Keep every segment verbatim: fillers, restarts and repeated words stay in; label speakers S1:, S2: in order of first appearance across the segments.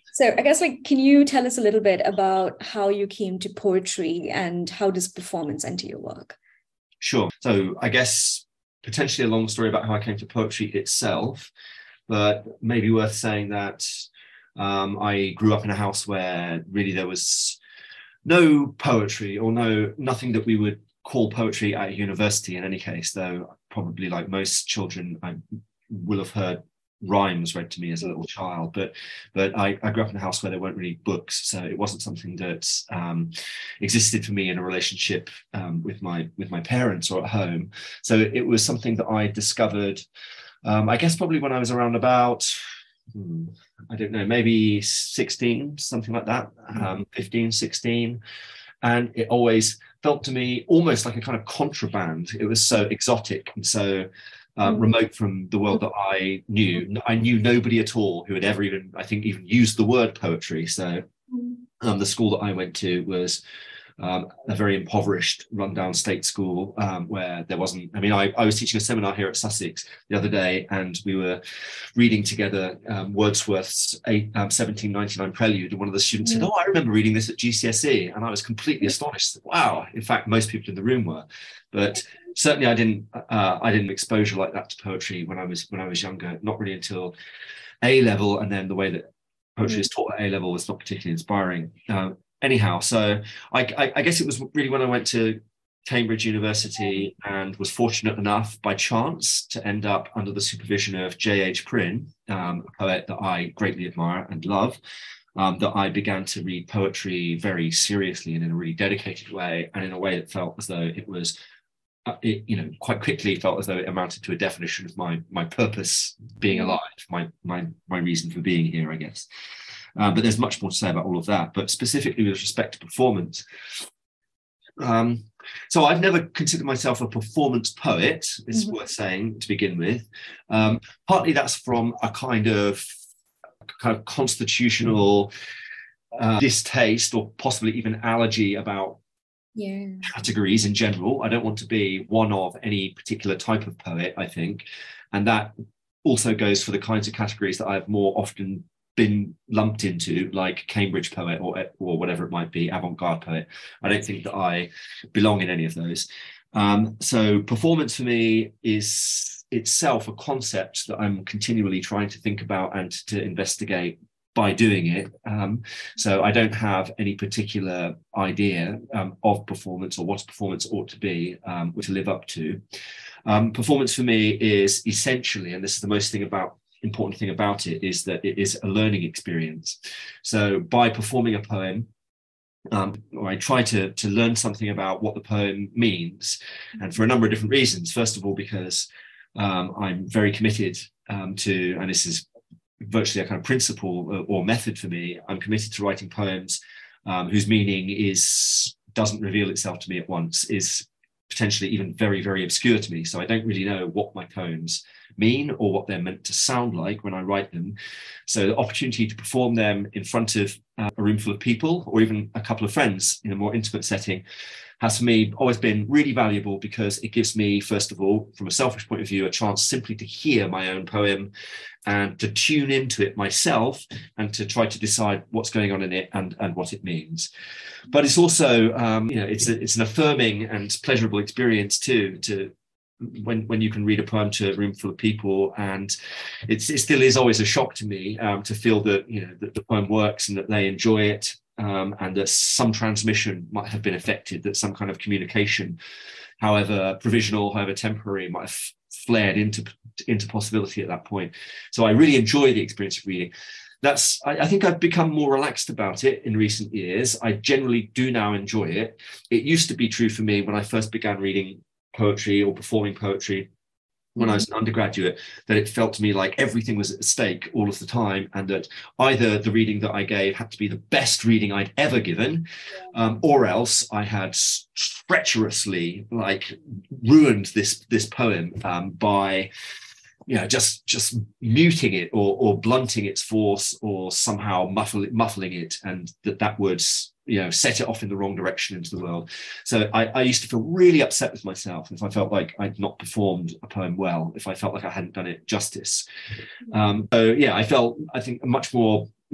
S1: So I guess like, can you tell us a little bit about how you came to poetry and how does performance enter your work?
S2: Sure. So I guess potentially a long story about how I came to poetry itself, but maybe worth saying that um, I grew up in a house where really there was no poetry or no nothing that we would call poetry at a university in any case, though probably like most children, I will have heard rhymes read to me as a little child, but but I, I grew up in a house where there weren't really books, so it wasn't something that um, existed for me in a relationship um, with my with my parents or at home. So it was something that I discovered, um, I guess probably when I was around about, hmm, I don't know, maybe sixteen, something like that, um, fifteen, sixteen. And it always felt to me almost like a kind of contraband. It was so exotic and so uh, remote from the world that I knew. I knew nobody at all who had ever even, I think, even used the word poetry. So um, the school that I went to was um, a very impoverished, rundown state school um, where there wasn't, I mean, I, I was teaching a seminar here at Sussex the other day, and we were reading together um, Wordsworth's eight, um, seventeen ninety-nine Prelude, and one of the students said, oh, I remember reading this at G C S E, and I was completely astonished. Wow. In fact, most people in the room were. But certainly I didn't, uh, I didn't exposure like that to poetry when I was, when I was younger, not really until A level, and then the way that poetry is taught at A level was not particularly inspiring. Uh, anyhow, so I, I, I guess it was really when I went to Cambridge University and was fortunate enough by chance to end up under the supervision of J H Prynne, um, a poet that I greatly admire and love, um, that I began to read poetry very seriously and in a really dedicated way, and in a way that felt as though it was, uh, it, you know, quite quickly felt as though it amounted to a definition of my my purpose being alive, my my my reason for being here, I guess. Uh, but there's much more to say about all of that. But specifically with respect to performance, um, so I've never considered myself a performance poet, it's mm-hmm. worth saying to begin with. Um, partly that's from a kind of kind of constitutional uh, distaste or possibly even allergy about yeah. categories in general. I don't want to be one of any particular type of poet, I think. And that also goes for the kinds of categories that I've more often been lumped into, like Cambridge poet or or whatever it might be, avant-garde poet. I don't think that I belong in any of those. Um, so performance for me is itself a concept that I'm continually trying to think about and to investigate by doing it. Um, so I don't have any particular idea um, of performance or what performance ought to be um, or to live up to. Um, performance for me is essentially, and this is the most thing about important thing about it, is that it is a learning experience. So by performing a poem, um, or I try to, to learn something about what the poem means, and for a number of different reasons. First of all, because um, I'm very committed um, to, and this is virtually a kind of principle or method for me, I'm committed to writing poems um, whose meaning is doesn't reveal itself to me at once, is potentially even very, very obscure to me. So I don't really know what my poems mean or what they're meant to sound like when I write them. So the opportunity to perform them in front of uh, a room full of people or even a couple of friends in a more intimate setting has for me always been really valuable, because it gives me, first of all, from a selfish point of view, a chance simply to hear my own poem and to tune into it myself and to try to decide what's going on in it and, and what it means. But it's also, um, you know, it's a, it's an affirming and pleasurable experience too, to when when you can read a poem to a room full of people, and it's, it still is always a shock to me um, to feel that, you know, that the poem works and that they enjoy it. Um, and that some transmission might have been affected, that some kind of communication, however provisional, however temporary, might have flared into, into possibility at that point. So I really enjoy the experience of reading. That's, I, I think I've become more relaxed about it in recent years. I generally do now enjoy it. It used to be true for me when I first began reading poetry or performing poetry when I was an undergraduate, that it felt to me like everything was at stake all of the time, and that either the reading that I gave had to be the best reading I'd ever given, um, or else I had treacherously like ruined this this poem um, by, you know, just just muting it or or blunting its force or somehow muffle, muffling it, and that that would, you know, set it off in the wrong direction into the world. So I, I used to feel really upset with myself if I felt like I'd not performed a poem well, if I felt like I hadn't done it justice. Um, so yeah, I felt, I think, much more,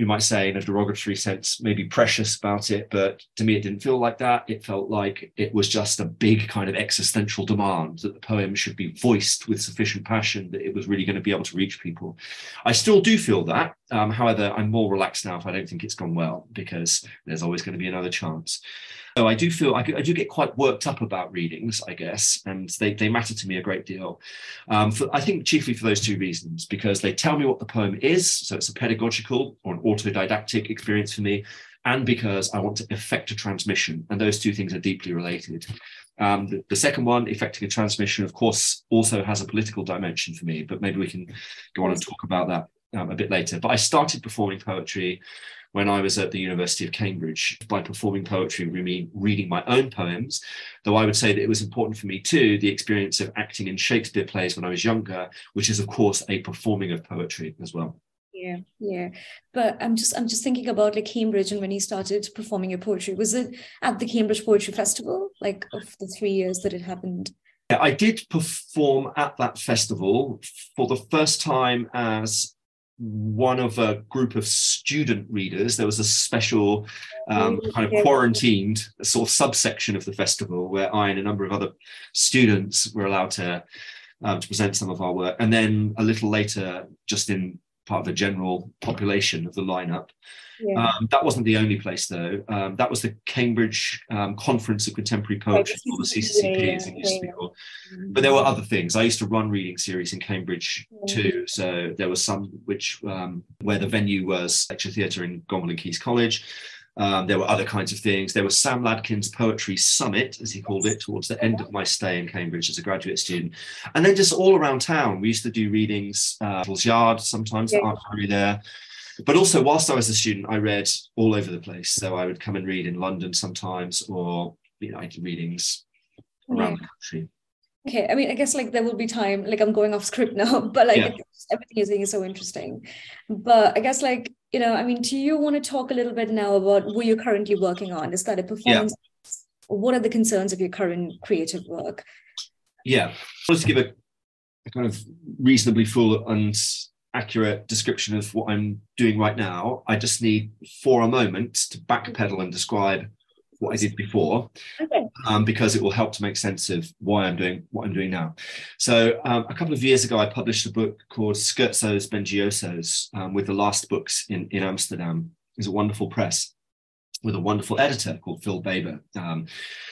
S2: you might say in a derogatory sense, maybe precious about it, but to me it didn't feel like that. It felt like it was just a big kind of existential demand that the poem should be voiced with sufficient passion, that it was really going to be able to reach people. I still do feel that. Um, however, I'm more relaxed now if I don't think it's gone well, because there's always going to be another chance. So I do feel, I, I do get quite worked up about readings, I guess, and they, they matter to me a great deal. Um, for, I think chiefly for those two reasons, because they tell me what the poem is, so it's a pedagogical or an autodidactic experience for me, and because I want to effect a transmission, and those two things are deeply related. Um, the, the second one, effecting a transmission, of course, also has a political dimension for me, but maybe we can go on and talk about that um, a bit later. But I started performing poetry when I was at the University of Cambridge. By performing poetry, we mean reading my own poems, though I would say that it was important for me too, the experience of acting in Shakespeare plays when I was younger, which is of course a performing of poetry as well.
S1: Yeah, yeah. But I'm just I'm just thinking about like Cambridge, and when you started performing your poetry, was it at the Cambridge Poetry Festival, like of the three years that it happened?
S2: Yeah, I did perform at that festival for the first time as one of a group of student readers. There was a special um, kind of quarantined sort of subsection of the festival where I and a number of other students were allowed to, um, to present some of our work. And then a little later, just in part of the general population of the lineup. Yeah. Um, that wasn't the only place though. Um, that was the Cambridge um, Conference of Contemporary Poetry, right, or the C C C P, yeah, as it used yeah, to be called. Yeah. But there were other things. I used to run reading series in Cambridge yeah. too. So there was some which um, where the venue was Lecture Theatre in Gonville and Caius College. Um, there were other kinds of things. There was Sam Ladkin's Poetry Summit, as he called it, towards the end of my stay in Cambridge as a graduate student. And then just all around town, we used to do readings, uh, Yard sometimes, yeah. that aren't really there. But also, whilst I was a student, I read all over the place. So I would come and read in London sometimes, or, you know, I did readings around yeah. the country.
S1: Okay, I mean, I guess like there will be time, like I'm going off script now, but like yeah. everything you're saying is so interesting. But I guess like, you know, I mean, do you want to talk a little bit now about what you're currently working on? Is that a performance? Yeah. What are the concerns of your current creative work?
S2: Yeah, let's give a, a kind of reasonably full and accurate description of what I'm doing right now. I just need for a moment to backpedal and describe what I did before, okay. um, because it will help to make sense of why I'm doing what I'm doing now. So um, a couple of years ago, I published a book called Scherzos Bengiosos, um, with the last books in, in Amsterdam. It's a wonderful press with a wonderful editor called Phil Baber. Um,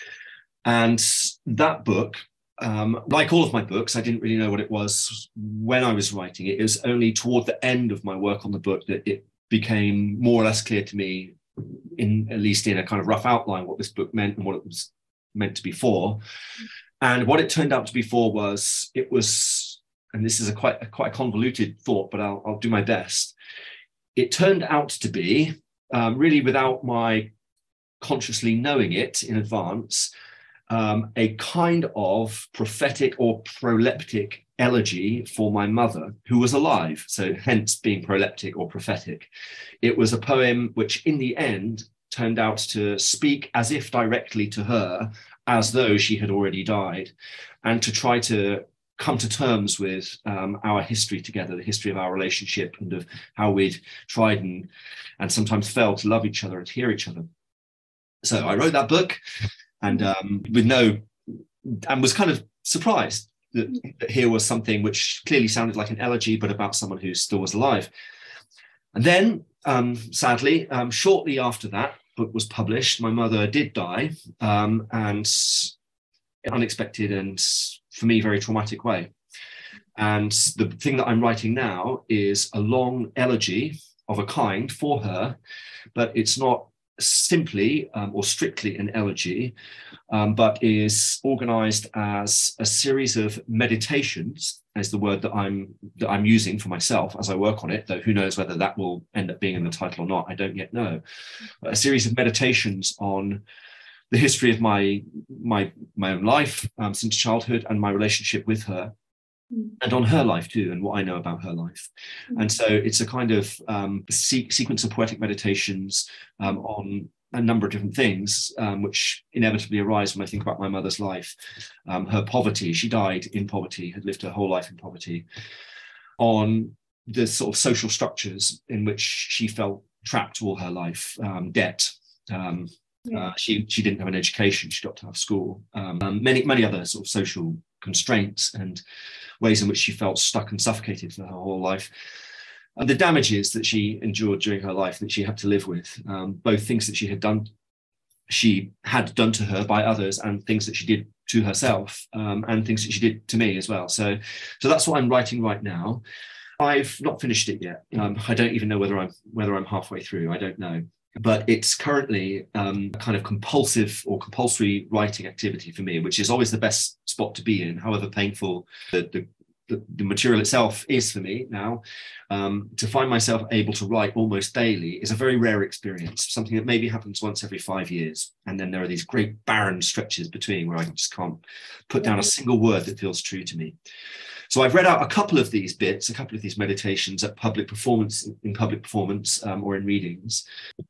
S2: and that book, Um, like all of my books, I didn't really know what it was when I was writing it. It was only toward the end of my work on the book that it became more or less clear to me, in at least in a kind of rough outline, what this book meant and what it was meant to be for. And what it turned out to be for was, it was, and this is a quite a, quite a convoluted thought, but I'll, I'll do my best. It turned out to be, um, really without my consciously knowing it in advance, Um, a kind of prophetic or proleptic elegy for my mother, who was alive, so hence being proleptic or prophetic. It was a poem which in the end turned out to speak as if directly to her, as though she had already died, and to try to come to terms with um, our history together, the history of our relationship, and of how we'd tried and, and sometimes failed to love each other and hear each other. So I wrote that book. And um, with no, and was kind of surprised that, that here was something which clearly sounded like an elegy, but about someone who still was alive. And then, um, sadly, um, shortly after that book was published, my mother did die, um, and in an unexpected and, for me, very traumatic way. And the thing that I'm writing now is a long elegy of a kind for her, but it's not simply um, or strictly an elegy, um, but is organized as a series of meditations, is the word that I'm that I'm using for myself as I work on it, though who knows whether that will end up being in the title or not, I don't yet know. But a series of meditations on the history of my my my own life um, since childhood, and my relationship with her, and on her life too, and what I know about her life. And so it's a kind of um, se- sequence of poetic meditations um, on a number of different things, um, which inevitably arise when I think about my mother's life. Um, her poverty, she died in poverty, had lived her whole life in poverty. On the sort of social structures in which she felt trapped all her life, um, debt. Um,
S1: Yeah.
S2: uh, she she didn't have an education. She dropped out of school. Um, um, many many other sort of social constraints and ways in which she felt stuck and suffocated for her whole life. And the damages that she endured during her life that she had to live with, um, both things that she had done, she had done to her by others, and things that she did to herself, um, and things that she did to me as well. So, so that's what I'm writing right now. I've not finished it yet. Um, I don't even know whether I'm whether I'm halfway through. I don't know. But it's currently um, a kind of compulsive or compulsory writing activity for me, which is always the best spot to be in, however painful the, the, the, the material itself is for me now. Um, to find myself able to write almost daily is a very rare experience, something that maybe happens once every five years. And then there are these great barren stretches between where I just can't put down a single word that feels true to me. So I've read out a couple of these bits, a couple of these meditations at public performance, in public performance um, or in readings.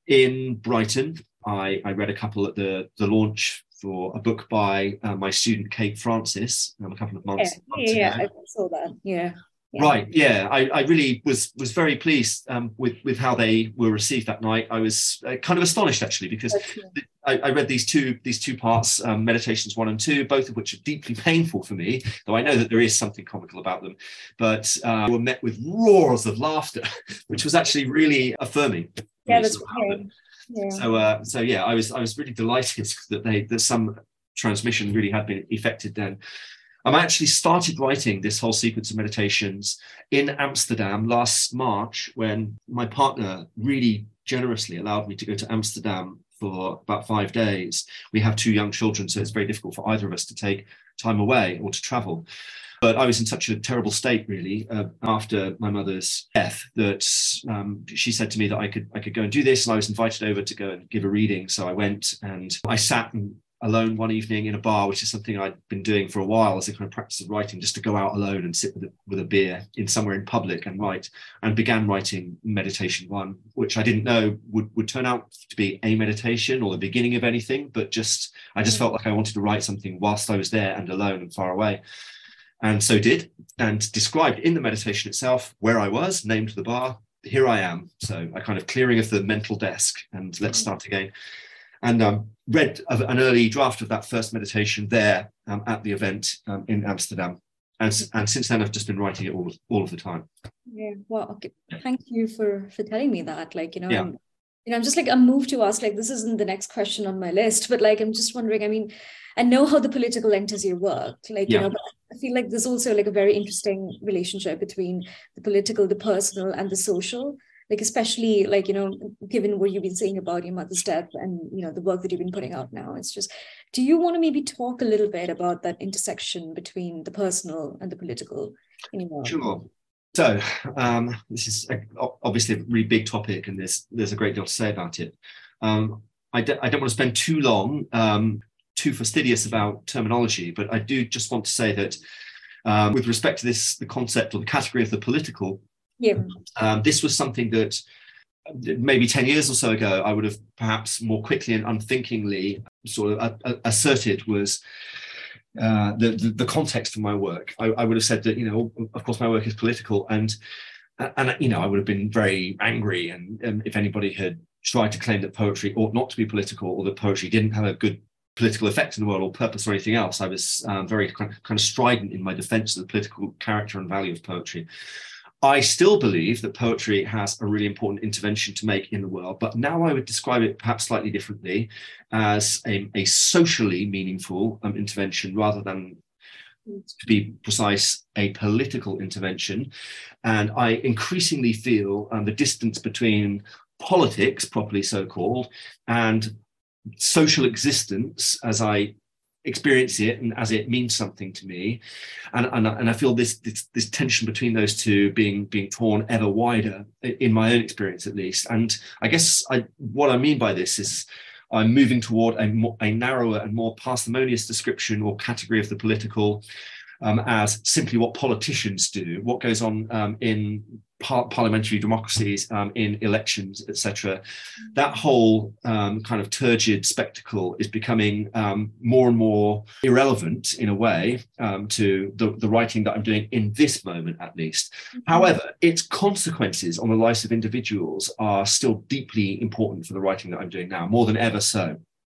S2: In Brighton, I, I read a couple at the, the launch for a book by uh, my student, Kate Francis, um, a couple of months,
S1: yeah,
S2: months
S1: yeah,
S2: ago.
S1: yeah, I saw that, yeah. Yeah.
S2: Right, yeah, I, I really was was very pleased um, with with how they were received that night. I was uh, kind of astonished actually, because I, I read these two these two parts, um, meditations one and two, both of which are deeply painful for me. Though I know that there is something comical about them, but uh, were met with roars of laughter, which was actually really affirming.
S1: Yeah, that's okay. Yeah.
S2: So, uh, so yeah, I was I was really delighted that they that some transmission really had been effected then. I actually started writing this whole sequence of meditations in Amsterdam last March, when my partner really generously allowed me to go to Amsterdam for about five days. We have two young children, so it's very difficult for either of us to take time away or to travel. But I was in such a terrible state, really, uh, after my mother's death, that um, she said to me that I could I could go and do this, and I was invited over to go and give a reading. So I went, and I sat and alone one evening in a bar, which is something I'd been doing for a while as a kind of practice of writing, just to go out alone and sit with a, with a beer in somewhere in public and write, and began writing meditation one, which I didn't know would, would turn out to be a meditation or the beginning of anything, but just, I just felt like I wanted to write something whilst I was there and alone and far away. And so did, and described in the meditation itself where I was, named the bar, here I am. So a kind of clearing of the mental desk, and let's start again. And um, read an early draft of that first meditation there um, at the event um, in Amsterdam. And, and since then, I've just been writing it all, all of the time.
S1: Yeah, well, okay. Thank you for, for telling me that. Like, you know,
S2: yeah.
S1: I'm, you know, I'm just like, I'm moved to ask, like, this isn't the next question on my list, but like, I'm just wondering, I mean, I know how the political enters your work, like,
S2: yeah.
S1: you know, but I feel like there's also like a very interesting relationship between the political, the personal, and the social. Like, especially like, you know, given what you've been saying about your mother's death and, you know, the work that you've been putting out now, it's just, do you want to maybe talk a little bit about that intersection between the personal and the political anymore?
S2: Sure. So um, this is a, obviously a really big topic, and there's there's a great deal to say about it. Um, I, d- I don't want to spend too long, um, too fastidious about terminology, but I do just want to say that um, with respect to this, the concept or the category of the political,
S1: yeah,
S2: um, this was something that maybe ten years or so ago I would have perhaps more quickly and unthinkingly sort of uh, asserted was uh, the, the the context of my work. I, I would have said that, you know, of course my work is political, and and you know I would have been very angry, and, and if anybody had tried to claim that poetry ought not to be political, or that poetry didn't have a good political effect in the world or purpose or anything else, I was um, very kind of, kind of strident in my defense of the political character and value of poetry. I still believe that poetry has a really important intervention to make in the world, but now I would describe it perhaps slightly differently as a, a socially meaningful um, intervention, rather than, to be precise, a political intervention. And I increasingly feel um, the distance between politics, properly so called, and social existence as I experience it and as it means something to me, and and, and I feel this, this this tension between those two being being torn ever wider in my own experience, at least. And I guess I, what I mean by this is I'm moving toward a more, a narrower and more parsimonious description or category of the political um, as simply what politicians do, what goes on um, in par- parliamentary democracies um, in elections, et cetera. That whole um, kind of turgid spectacle is becoming um, more and more irrelevant in a way um, to the, the writing that I'm doing in this moment, at least. Mm-hmm. However, its consequences on the lives of individuals are still deeply important for the writing that I'm doing now, more than ever so.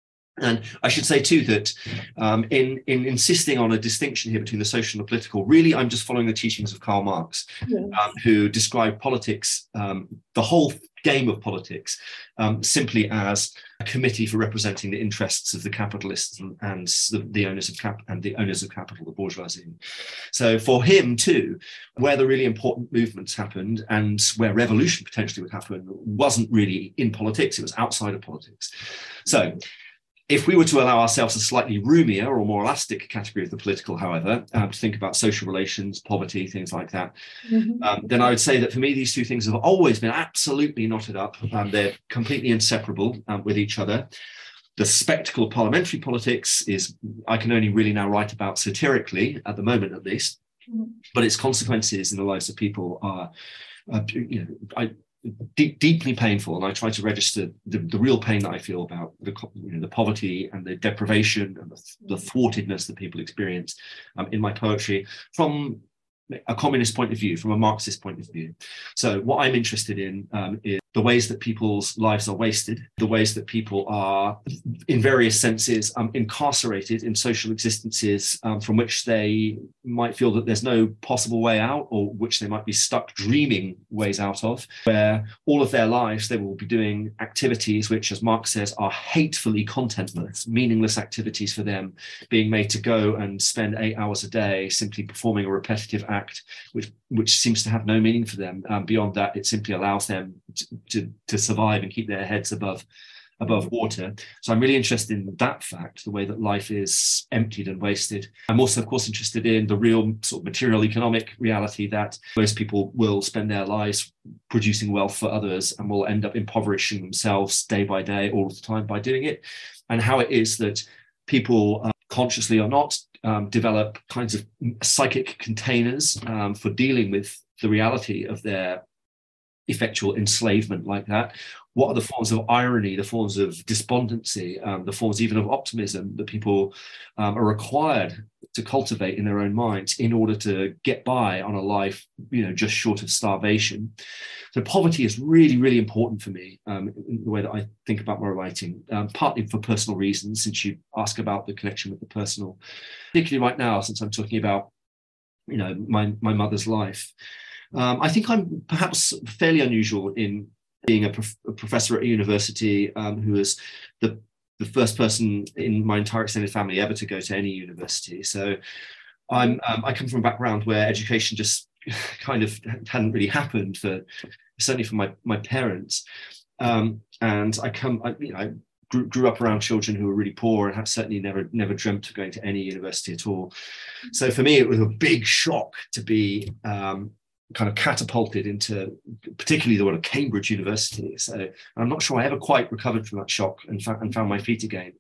S2: And I should say, too, that um, in, in insisting on a distinction here between the social and the political, really, I'm just following the teachings of Karl Marx, yes. um, who described politics, um, the whole game of politics, um, simply as a committee for representing the interests of the capitalists and, and the, the owners of cap and the owners of capital, the bourgeoisie. So for him, too, where the really important movements happened and where revolution potentially would happen wasn't really in politics, it was outside of politics. So if we were to allow ourselves a slightly roomier or more elastic category of the political, however, um, to think about social relations, poverty, things like that, mm-hmm. um, then I would say that for me, these two things have always been absolutely knotted up. Um, they're completely inseparable um, with each other. The spectacle of parliamentary politics is, I can only really now write about satirically, at the moment at least, mm-hmm. but its consequences in the lives of people are, uh, you know, I, Deep, deeply painful, and I try to register the, the real pain that I feel about the, you know, the poverty and the deprivation and the, the thwartedness that people experience um, in my poetry from a communist point of view, from a Marxist point of view. So what I'm interested in um, is the ways that people's lives are wasted, the ways that people are, in various senses, um, incarcerated in social existences um, from which they might feel that there's no possible way out, or which they might be stuck dreaming ways out of, where all of their lives they will be doing activities which, as Marx says, are hatefully contentless, meaningless activities for them, being made to go and spend eight hours a day simply performing a repetitive act, which which seems to have no meaning for them. Um, beyond that, it simply allows them to, to, to survive and keep their heads above above water. So I'm really interested in that fact, the way that life is emptied and wasted. I'm also, of course, interested in the real sort of material economic reality that most people will spend their lives producing wealth for others and will end up impoverishing themselves day by day, all the time by doing it, and how it is that people, uh, consciously or not, um, develop kinds of psychic containers um, for dealing with the reality of their effectual enslavement like that. What are the forms of irony, the forms of despondency, um, the forms even of optimism that people um, are required to cultivate in their own minds in order to get by on a life, you know, just short of starvation? So poverty is really, really important for me um, in the way that I think about my writing, um, partly for personal reasons, since you ask about the connection with the personal, particularly right now, since I'm talking about, you know, my, my mother's life. Um, I think I'm perhaps fairly unusual in being a, prof- a professor at a university um, who was the, the first person in my entire extended family ever to go to any university. So I'm, um, I come from a background where education just kind of hadn't really happened for, certainly for my, my parents. Um, and I come, I, you know, I grew, grew up around children who were really poor and have certainly never, never dreamt of going to any university at all. So for me, it was a big shock to be um, kind of catapulted into particularly the one of Cambridge University. So I'm not sure I ever quite recovered from that shock and, fa- and found my feet again.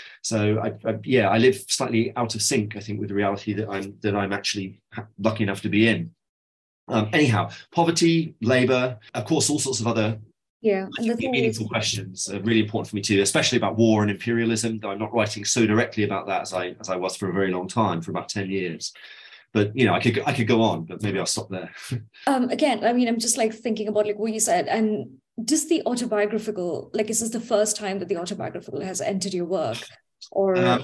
S2: So I, I, yeah, I live slightly out of sync, I think, with the reality that I'm that I'm actually lucky enough to be in. Um, anyhow, poverty, labour, of course, all sorts of other
S1: yeah, and the
S2: meaningful
S1: is-
S2: questions are really important for me too, especially about war and imperialism. Though I'm not writing so directly about that as I as I was for a very long time, for about ten years. But, you know, I could I could go on, but maybe I'll stop there.
S1: um, again, I mean, I'm just like thinking about like what you said, and just the autobiographical, like, is this the first time that the autobiographical has entered your work? Or um,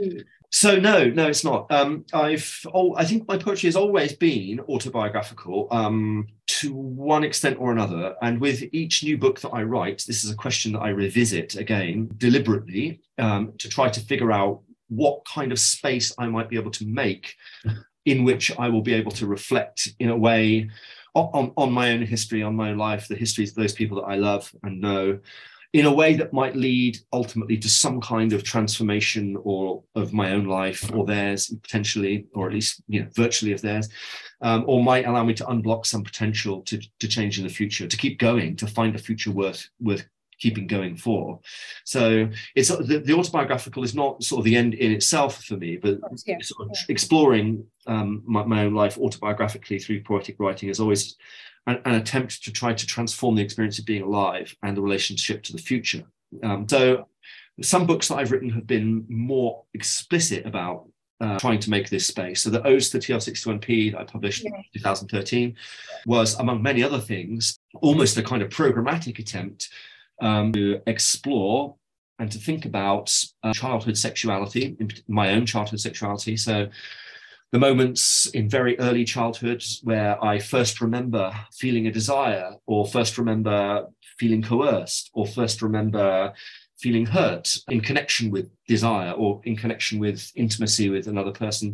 S2: so no, no, it's not. Um, I've oh, I think my poetry has always been autobiographical um, to one extent or another. And with each new book that I write, this is a question that I revisit again deliberately um, to try to figure out what kind of space I might be able to make in which I will be able to reflect in a way on, on my own history, on my own life, the histories of those people that I love and know, in a way that might lead ultimately to some kind of transformation or of my own life or theirs potentially, or at least, you know, virtually of theirs, um, or might allow me to unblock some potential to, to change in the future, to keep going, to find a future worth worth keeping going for. So it's the, the autobiographical is not sort of the end in itself for me, but yeah, sort of yeah. exploring um, my, my own life autobiographically through poetic writing has always an, an attempt to try to transform the experience of being alive and the relationship to the future. Um, so some books that I've written have been more explicit about uh, trying to make this space. So the Odes to T R sixty-one P that I published yeah. in two thousand thirteen was, among many other things, almost a kind of programmatic attempt um, to explore and to think about uh, childhood sexuality, my own childhood sexuality. So the moments in very early childhood where I first remember feeling a desire, or first remember feeling coerced, or first remember feeling hurt in connection with desire or in connection with intimacy with another person.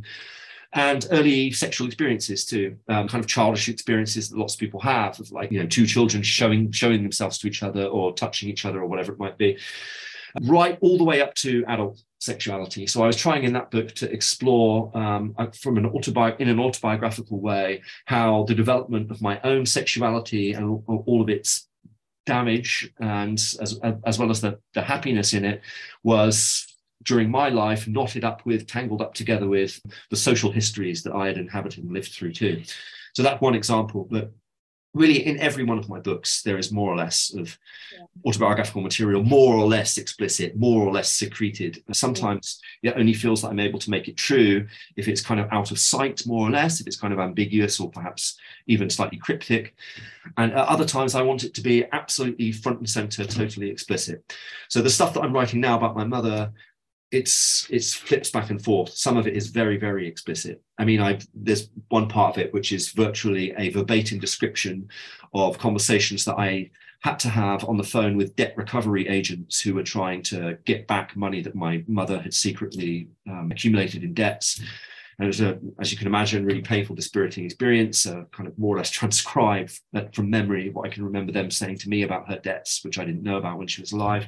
S2: And early sexual experiences too, um, kind of childish experiences that lots of people have, of like, you know, two children showing showing themselves to each other or touching each other or whatever it might be, right all the way up to adult sexuality. So I was trying in that book to explore um, from an autobi- in an autobiographical way how the development of my own sexuality and all of its damage and as, as well as the, the happiness in it was during my life knotted up with, tangled up together with the social histories that I had inhabited and lived through too. So that's one example. But really, in every one of my books, there is more or less of yeah. autobiographical material, more or less explicit, more or less secreted. Sometimes yeah. it only feels that I'm able to make it true if it's kind of out of sight, more or less, if it's kind of ambiguous or perhaps even slightly cryptic. And at other times, I want it to be absolutely front and center, totally explicit. So the stuff that I'm writing now about my mother, it's it's flips back and forth. Some of it is very, very explicit. I mean, I there's one part of it which is virtually a verbatim description of conversations that I had to have on the phone with debt recovery agents who were trying to get back money that my mother had secretly um, accumulated in debts. And it was, a, as you can imagine, really painful, dispiriting experience, uh, kind of more or less transcribed from memory what I can remember them saying to me about her debts, which I didn't know about when she was alive.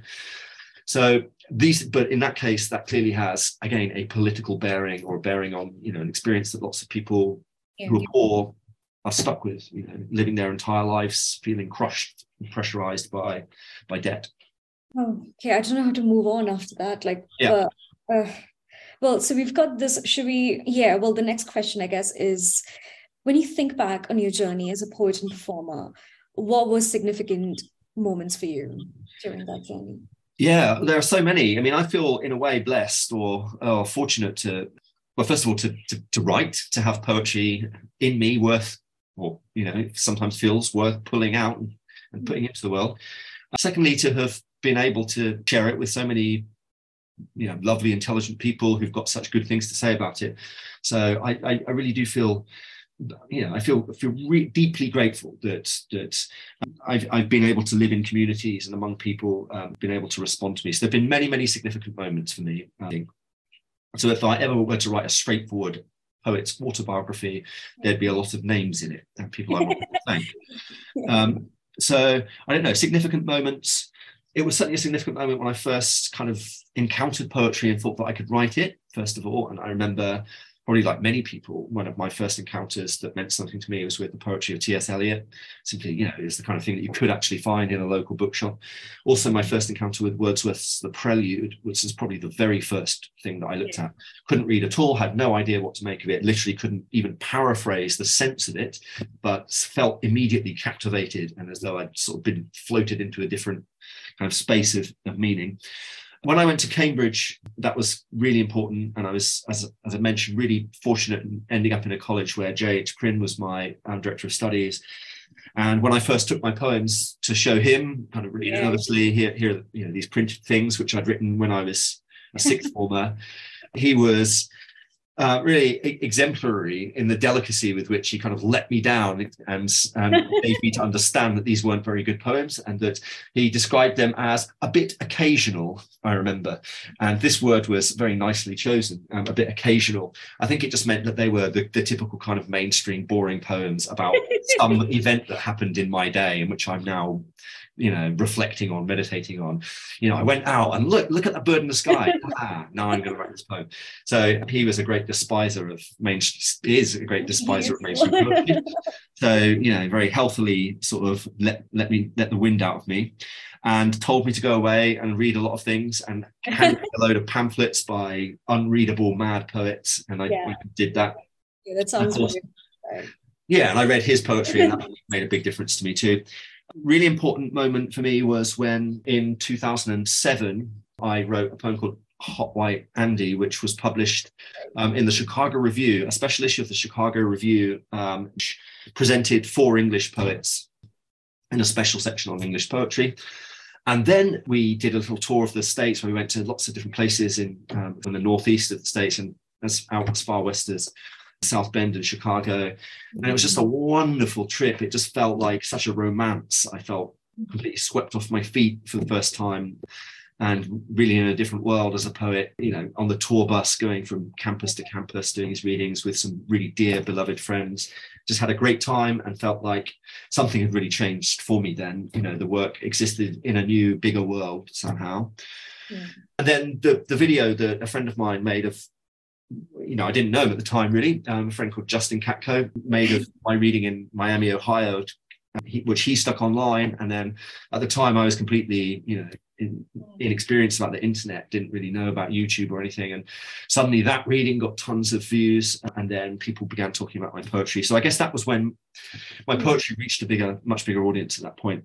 S2: So these, but in that case, that clearly has, again, a political bearing or bearing on, you know, an experience that lots of people yeah. who are poor are stuck with, you know, living their entire lives feeling crushed and pressurized by, by debt.
S1: Oh, okay. I don't know how to move on after that. Like,
S2: yeah.
S1: But, uh, well, so we've got this, should we, yeah, well, the next question, I guess, is when you think back on your journey as a poet and performer, what were significant moments for you during that journey?
S2: Yeah, there are so many. I mean, I feel in a way blessed or, or fortunate to, well, first of all, to, to to write, to have poetry in me worth, or, you know, sometimes feels worth pulling out and, and putting into the world. Secondly, to have been able to share it with so many, you know, lovely, intelligent people who've got such good things to say about it. So I, I, I really do feel, you know, I feel feel re- deeply grateful that that I've I've been able to live in communities and among people, um, been able to respond to me. So there've been many many significant moments for me. I think. So if I ever were to write a straightforward poet's autobiography, there'd be a lot of names in it and people I want to thank. Um, so I don't know, significant moments. It was certainly a significant moment when I first kind of encountered poetry and thought that I could write it, first of all. And I remember, probably like many people, one of my first encounters that meant something to me was with the poetry of T S Eliot. Simply, you know, it's the kind of thing that you could actually find in a local bookshop. Also, my first encounter with Wordsworth's The Prelude, which is probably the very first thing that I looked at. Couldn't read at all, had no idea what to make of it, literally couldn't even paraphrase the sense of it, but felt immediately captivated and as though I'd sort of been floated into a different kind of space of, of meaning. When I went to Cambridge, that was really important. And I was, as, as I mentioned, really fortunate in ending up in a college where J H Prynne was my um, director of studies. And when I first took my poems to show him, kind of really yeah. nervously, here, here, you know, these printed things, which I'd written when I was a sixth former, he was uh, really exemplary in the delicacy with which he kind of let me down and um, gave me to understand that these weren't very good poems and that he described them as a bit occasional, I remember. And this word was very nicely chosen, um, a bit occasional. I think it just meant that they were the, the typical kind of mainstream boring poems about some event that happened in my day in which I'm now, you know, reflecting on, meditating on. You know, I went out and look, look at that bird in the sky. Ah, now I'm going to write this poem. So he was a great despiser of mainstream, is a great despiser of mainstream poetry. So, you know, very healthily sort of let, let me, let the wind out of me and told me to go away and read a lot of things and handed me a load of pamphlets by unreadable mad poets. And I, yeah. I did that.
S1: Yeah, that sounds
S2: also,
S1: weird.
S2: Yeah, and I read his poetry, and that made a big difference to me too. Really important moment for me was when in two thousand seven, I wrote a poem called Hot White Andy, which was published um, in the Chicago Review, a special issue of the Chicago Review, um, which presented four English poets in a special section on English poetry. And then we did a little tour of the States where we went to lots of different places in, um, in the northeast of the States and as out as far west as South Bend and Chicago. And it was just a wonderful trip. It just felt like such a romance. I felt completely swept off my feet for the first time and really in a different world as a poet, you know, on the tour bus going from campus to campus, doing these readings with some really dear, beloved friends. Just had a great time and felt like something had really changed for me then. You know, the work existed in a new, bigger world somehow. Yeah. And then the, the video that a friend of mine made of, you know, I didn't know him at the time really, um, a friend called Justin Katko, made of my reading in Miami, Ohio, he, which he stuck online. And then at the time I was completely, you know, in, inexperienced about the internet, didn't really know about YouTube or anything. And suddenly that reading got tons of views, and then people began talking about my poetry. So I guess that was when my poetry reached a bigger, much bigger audience at that point.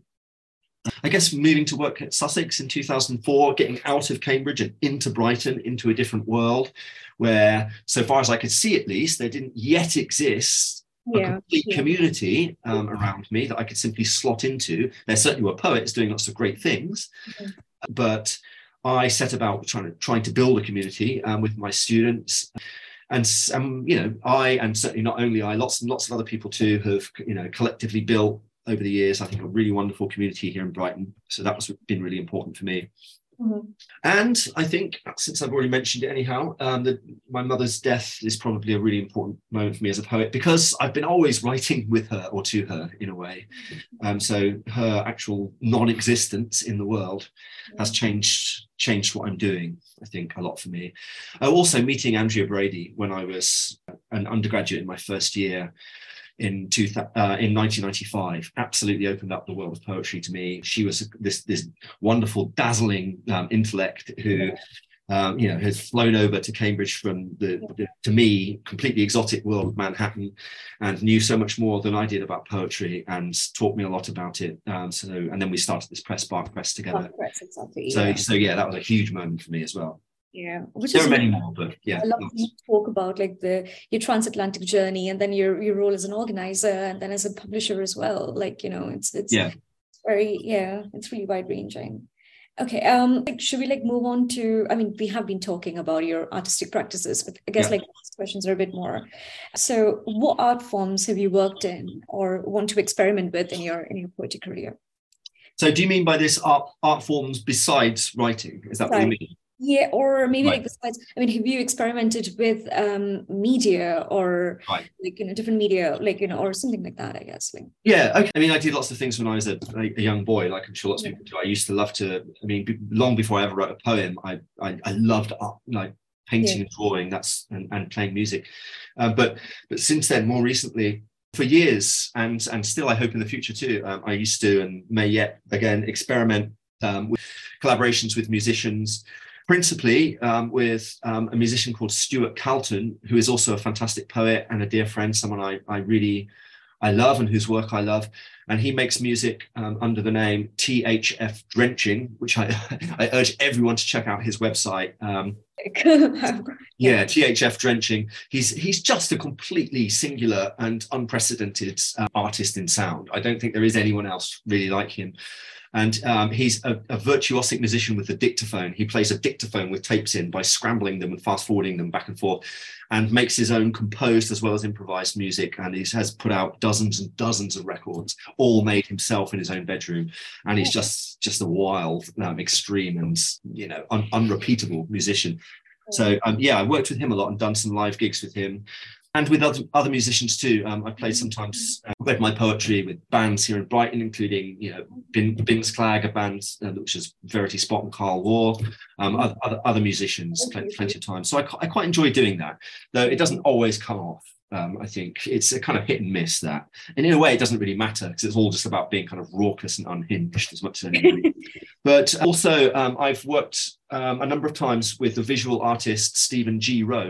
S2: I guess moving to work at Sussex in two thousand four, getting out of Cambridge and into Brighton, into a different world where, so far as I could see at least, there didn't yet exist a yeah, complete yeah. community um, around me that I could simply slot into. There certainly were poets doing lots of great things, mm-hmm. but I set about trying to trying to build a community um, with my students. And um, you know, I and certainly not only I, lots and lots of other people too have you know collectively built over the years, I think, a really wonderful community here in Brighton. So that was been really important for me. Mm-hmm. And I think, since I've already mentioned it anyhow, um, that my mother's death is probably a really important moment for me as a poet, because I've been always writing with her or to her in a way. Um, so her actual non-existence in the world has changed changed what I'm doing, I think, a lot for me. Uh, also meeting Andrea Brady when I was an undergraduate in my first year in two, uh, in nineteen ninety-five, absolutely opened up the world of poetry to me. She was this this wonderful, dazzling um, intellect who, um, you know, has flown over to Cambridge from the, the, to me, completely exotic world of Manhattan, and knew so much more than I did about poetry and taught me a lot about it. Um, so, and then we started this press, Spark Press, together. Spark Press, exactly, so, yeah. so yeah, that was a huge moment for me as well.
S1: Yeah, which
S2: there
S1: is
S2: are many more, but yeah.
S1: I love to talk about like the your transatlantic journey, and then your your role as an organizer, and then as a publisher as well. Like, you know, it's it's
S2: yeah.
S1: very yeah, it's really wide ranging. Okay, um, like, should we like move on to? I mean, we have been talking about your artistic practices, but I guess yeah. like these questions are a bit more. So, what art forms have you worked in or want to experiment with in your in your poetry career?
S2: So, do you mean by this art art forms besides writing? Is that Sorry. what you mean?
S1: Yeah, or maybe
S2: right.
S1: like besides, I mean, have you experimented with um media or
S2: right.
S1: like, you know, different media, like, you know, or something like that, I guess. Like,
S2: yeah, okay. I mean, I did lots of things when I was a, a young boy, like I'm sure lots of people do. I used to love to, I mean, long before I ever wrote a poem, I I, I loved art, like painting yeah. and drawing, that's and, and playing music. Uh, but but since then, more recently, for years, and and still I hope in the future too, um, I used to and may yet again experiment um, with collaborations with musicians. Principally um, with um, a musician called Stuart Calton, who is also a fantastic poet and a dear friend, someone I, I really, I love and whose work I love. And he makes music um, under the name T H F Drenching, which I, I urge everyone to check out his website. Um, yeah, T H F Drenching. He's, he's just a completely singular and unprecedented uh, artist in sound. I don't think there is anyone else really like him. And um, he's a, a virtuosic musician with a dictaphone. He plays a dictaphone with tapes in by scrambling them and fast forwarding them back and forth, and makes his own composed as well as improvised music. And he has put out dozens and dozens of records, all made himself in his own bedroom. And he's just just a wild, um, extreme and, you know, un- unrepeatable musician. So um, yeah, I worked with him a lot and done some live gigs with him. And with other, other musicians too. Um, I played sometimes, uh, read my poetry with bands here in Brighton, including, you know, Bin, Binsklag, a band uh, which is Verity Spot and Carl War, um, other, other, other musicians, plenty, plenty of time. So I, I quite enjoy doing that, though it doesn't always come off. Um, I think it's a kind of hit and miss that. And in a way, it doesn't really matter because it's all just about being kind of raucous and unhinged as much as anything. But also, um, I've worked um, a number of times with the visual artist Stephen G. Rhodes,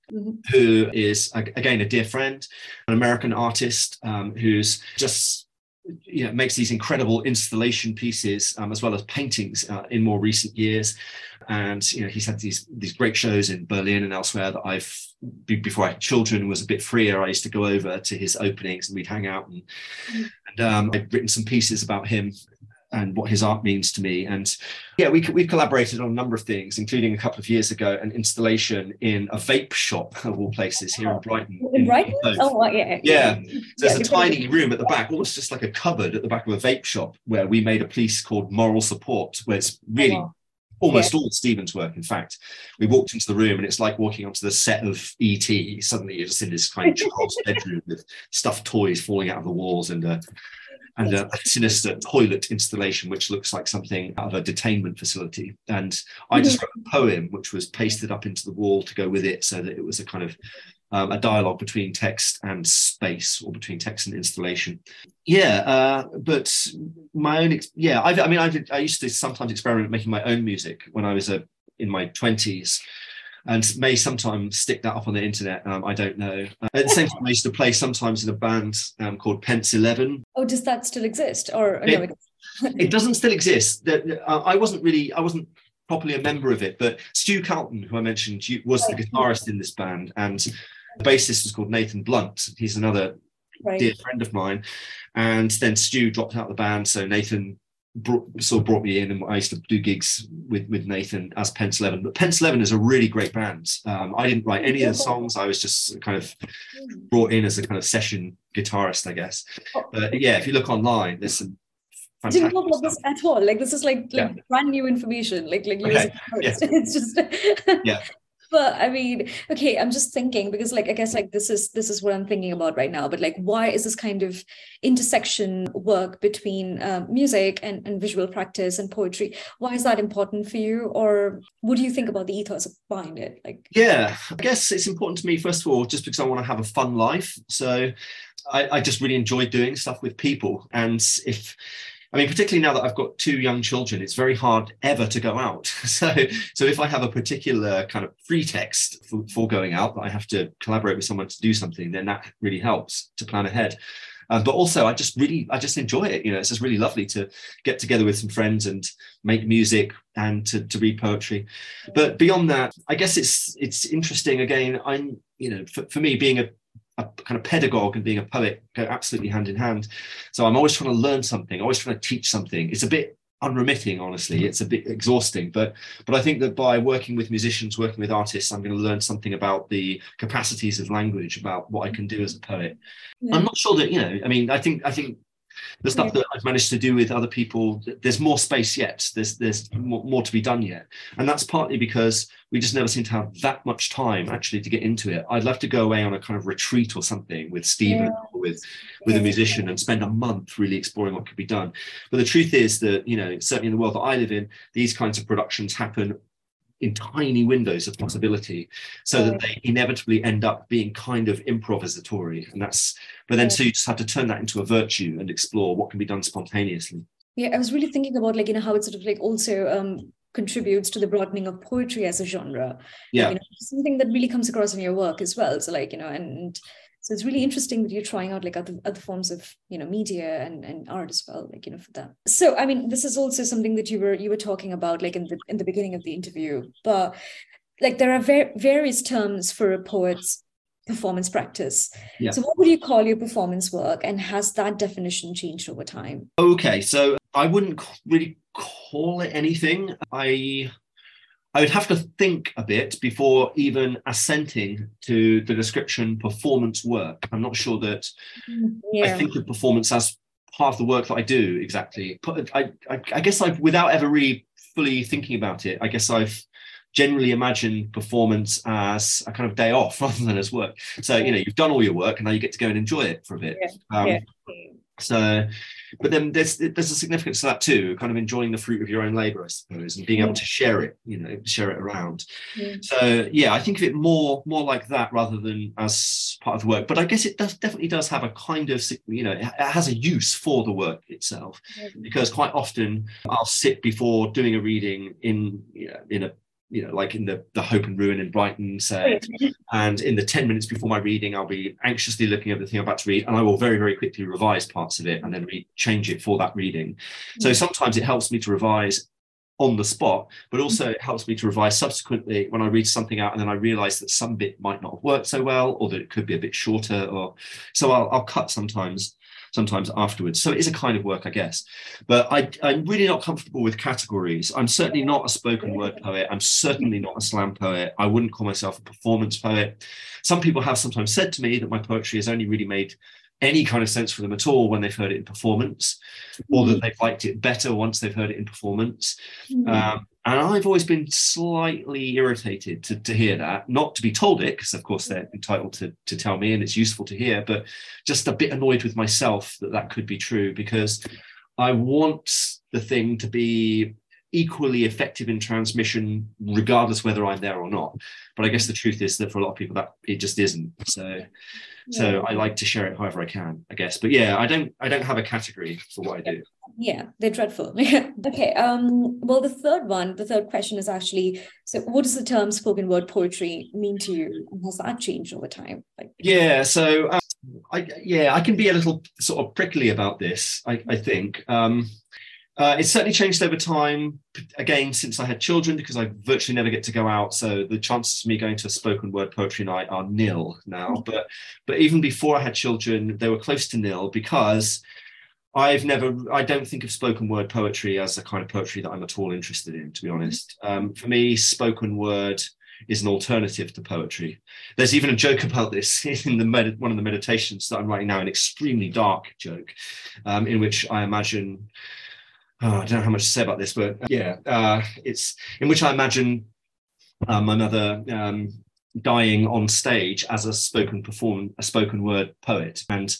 S1: Mm-hmm.
S2: who is, again, a dear friend, an American artist um, who's just, you know, makes these incredible installation pieces um, as well as paintings uh, in more recent years. And, you know, he's had these these great shows in Berlin and elsewhere that I've, before I had children, was a bit freer. I used to go over to his openings and we'd hang out. And, mm-hmm. and um, I'd written some pieces about him and what his art means to me. And yeah, we we've collaborated on a number of things, including a couple of years ago, an installation in a vape shop of all places here in Brighton.
S1: In Brighton? In oh, well, yeah.
S2: Yeah. So there's yeah, a tiny room at the back, almost just like a cupboard at the back of a vape shop, where we made a piece called Moral Support, where it's really oh, wow. almost yeah. all Stephen's work. In fact, we walked into the room and it's like walking onto the set of E T. Suddenly you're just in this kind of child's bedroom with stuffed toys falling out of the walls and uh, and a, a sinister toilet installation, which looks like something out of a detainment facility. And I just wrote a poem, which was pasted up into the wall to go with it, so that it was a kind of um, a dialogue between text and space, or between text and installation. Yeah, uh, but my own, yeah, I've, I mean, I, I used to sometimes experiment making my own music when I was a, in my twenties. And may sometimes stick that up on the internet. Um, I don't know. Uh, at the same time, I used to play sometimes in a band um, called Pence eleven.
S1: Oh, does that still exist? Or
S2: it, no, it, it doesn't still exist. Uh, I wasn't really, I wasn't properly a member of it, but Stu Carlton, who I mentioned, was right. the guitarist in this band, and the bassist was called Nathan Blunt. He's another right. dear friend of mine. And then Stu dropped out of the band, so Nathan Brought, sort of brought me in, and I used to do gigs with, with Nathan as Pence eleven. But Pence eleven is a really great band. Um, I didn't write any of the songs. I was just kind of brought in as a kind of session guitarist, I guess. But yeah, if you look online, there's some
S1: I didn't know about this at all. Like, this is like like yeah. brand new information. Like like
S2: okay. yeah.
S1: It's just
S2: yeah.
S1: But I mean, okay, I'm just thinking, because like, I guess like this is this is what I'm thinking about right now. But like, why is this kind of intersection work between um, music and, and visual practice and poetry? Why is that important for you? Or what do you think about the ethos behind it? Like,
S2: yeah, I guess it's important to me, first of all, just because I want to have a fun life. So I, I just really enjoy doing stuff with people. And if I mean, particularly now that I've got two young children, it's very hard ever to go out. So, so if I have a particular kind of pretext for, for going out, that I have to collaborate with someone to do something, then that really helps to plan ahead. Uh, but also, I just really, I just enjoy it. You know, it's just really lovely to get together with some friends and make music and to, to read poetry. But beyond that, I guess it's it's interesting. Again, I'm, you know, for, for me, being a a kind of pedagogue and being a poet go absolutely hand in hand. So I'm always trying to learn something, always trying to teach something. It's a bit unremitting, honestly. It's a bit exhausting, but but I think that by working with musicians, working with artists, I'm going to learn something about the capacities of language, about what I can do as a poet. Yeah. I'm not sure that, you know, I mean, I think I think the stuff that I've managed to do with other people, there's more space yet. There's there's more, more to be done yet. And that's partly because we just never seem to have that much time actually to get into it. I'd love to go away on a kind of retreat or something with Stephen, yeah. or with, with a musician, and spend a month really exploring what could be done. But the truth is that, you know, certainly in the world that I live in, these kinds of productions happen in tiny windows of possibility, so that they inevitably end up being kind of improvisatory. And that's, but then yeah. so you just have to turn that into a virtue and explore what can be done spontaneously.
S1: Yeah, I was really thinking about, like, you know, how it sort of like also um, contributes to the broadening of poetry as a genre.
S2: Yeah.
S1: Like, you know, something that really comes across in your work as well. So like, you know, and so it's really interesting that you're trying out like other, other forms of, you know, media and, and art as well, like, you know, for that. So, I mean, this is also something that you were, you were talking about like in the, in the beginning of the interview, but like there are ver- various terms for a poet's performance practice.
S2: Yeah.
S1: So what would you call your performance work, and has that definition changed over time?
S2: Okay, so I wouldn't really call it anything. I I would have to think a bit before even assenting to the description performance work. I'm not sure that yeah. I think of performance as part of the work that I do exactly. I, I, I guess I've, without ever really fully thinking about it, I guess I've generally imagined performance as a kind of day off rather than as work. So, you know, you've done all your work and now you get to go and enjoy it for a bit.
S1: Yeah. Um, yeah.
S2: So, but then there's there's a significance to that too, kind of enjoying the fruit of your own labor, I suppose, and being able to share it, you know, share it around.
S1: Yeah.
S2: So yeah, I think of it more more like that rather than as part of the work. But I guess it does definitely does have a kind of, you know, it has a use for the work itself, because quite often I'll sit before doing a reading in, you know, in a you know, like in the, the Hope and Ruin in Brighton, say, and in the ten minutes before my reading, I'll be anxiously looking at the thing I'm about to read, and I will very, very quickly revise parts of it and then re- change it for that reading. So sometimes it helps me to revise on the spot, but also it helps me to revise subsequently when I read something out and then I realize that some bit might not have worked so well, or that it could be a bit shorter, or so I'll, I'll cut sometimes sometimes afterwards. So it is a kind of work, I guess. But I, I'm really not comfortable with categories. I'm certainly not a spoken word poet. I'm certainly not a slam poet. I wouldn't call myself a performance poet. Some people have sometimes said to me that my poetry has only really made any kind of sense for them at all when they've heard it in performance, or that they've liked it better once they've heard it in performance. Mm-hmm. Um, and I've always been slightly irritated to, to hear that, not to be told it, because of course they're entitled to, to tell me and it's useful to hear, but just a bit annoyed with myself that that could be true, because I want the thing to be equally effective in transmission, regardless whether I'm there or not. But I guess the truth is that for a lot of people that it just isn't. So So yeah. I like to share it however I can, I guess. But yeah, I don't I don't have a category for what I do.
S1: Yeah, they're dreadful. Okay. Um, well, the third one, the third question is actually, so what does the term spoken word poetry mean to you? And has that changed over time? Like,
S2: yeah, so um, I yeah, I can be a little sort of prickly about this, I, I think. Um, Uh, it's certainly changed over time, again, since I had children, because I virtually never get to go out. So the chances of me going to a spoken word poetry night are nil now. But but even before I had children, they were close to nil, because I've never, I don't think of spoken word poetry as a kind of poetry that I'm at all interested in, to be honest. Um, for me, spoken word is an alternative to poetry. There's even a joke about this in the med- one of the meditations that I'm writing now, an extremely dark joke, um, in which I imagine... Oh, I don't know how much to say about this, but uh, yeah, uh, it's in which I imagine uh, my mother um, dying on stage as a spoken perform, a spoken word poet, and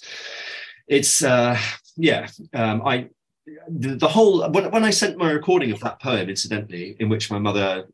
S2: it's uh, yeah, um, I the, the whole when, when I sent my recording of that poem, incidentally, in which my mother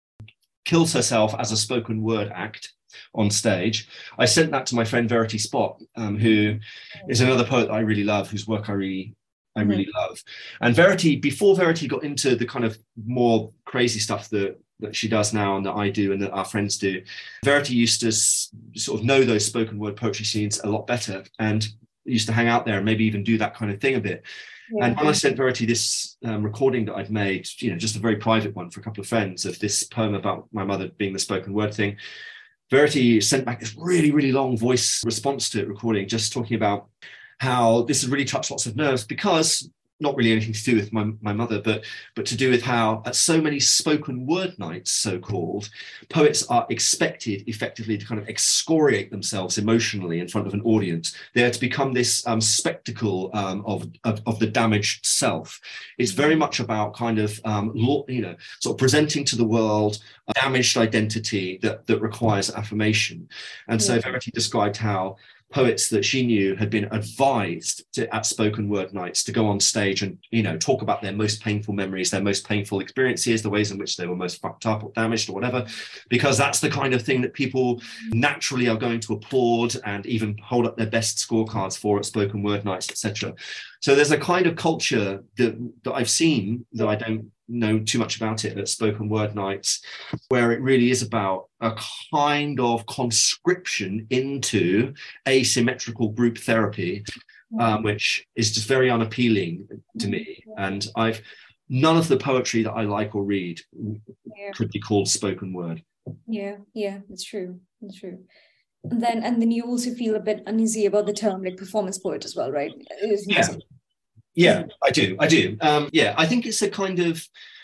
S2: kills herself as a spoken word act on stage, I sent that to my friend Verity Spot, um, who is another poet that I really love, whose work I really. I really mm-hmm. love. And Verity, before Verity got into the kind of more crazy stuff that, that she does now and that I do and that our friends do, Verity used to s- sort of know those spoken word poetry scenes a lot better and used to hang out there and maybe even do that kind of thing a bit. Yeah. And when I sent Verity this um, recording that I'd made, you know, just a very private one for a couple of friends of this poem about my mother being the spoken word thing, Verity sent back this really, really long voice response to it recording, just talking about how this has really touched lots of nerves, because not really anything to do with my, my mother, but but to do with how at so many spoken word nights, so-called, poets are expected effectively to kind of excoriate themselves emotionally in front of an audience. They're to become this um, spectacle um, of, of, of the damaged self. It's very much about kind of, um, you know, sort of presenting to the world a damaged identity that, that requires affirmation. And so Verity described how poets that she knew had been advised to, at spoken word nights, to go on stage and, you know, talk about their most painful memories, their most painful experiences, the ways in which they were most fucked up or damaged or whatever, because that's the kind of thing that people naturally are going to applaud and even hold up their best scorecards for at spoken word nights, et cetera. So there's a kind of culture that, that I've seen, that I don't know too much about it, at spoken word nights, where it really is about a kind of conscription into asymmetrical group therapy, um, which is just very unappealing to me. And I've none of the poetry that I like or read yeah. could be called spoken word.
S1: Yeah, yeah, it's true. It's true. And then and then you also feel a bit uneasy about the term like performance poet as well, right?
S2: Yeah. Yeah, I do. I do. Um, yeah, I think it's a kind of,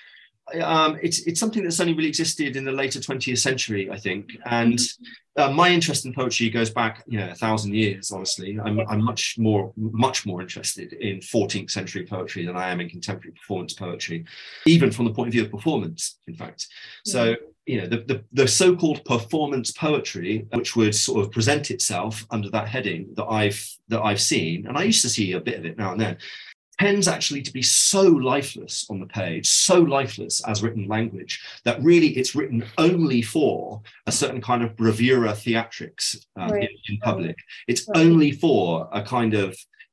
S2: um, it's it's something that's only really existed in the later twentieth century, I think. And uh, my interest in poetry goes back, you know, a thousand years, honestly. I'm, I'm much more, much more interested in fourteenth century poetry than I am in contemporary performance poetry, even from the point of view of performance, in fact. So, mm-hmm. you know, the, the, the so-called performance poetry, which would sort of present itself under that heading that I've that I've seen, and I used to see a bit of it now and then, tends actually to be so lifeless on the page, so lifeless as written language, that really it's written only for a certain kind of bravura theatrics um, right. in, in public. It's right. only for a kind of,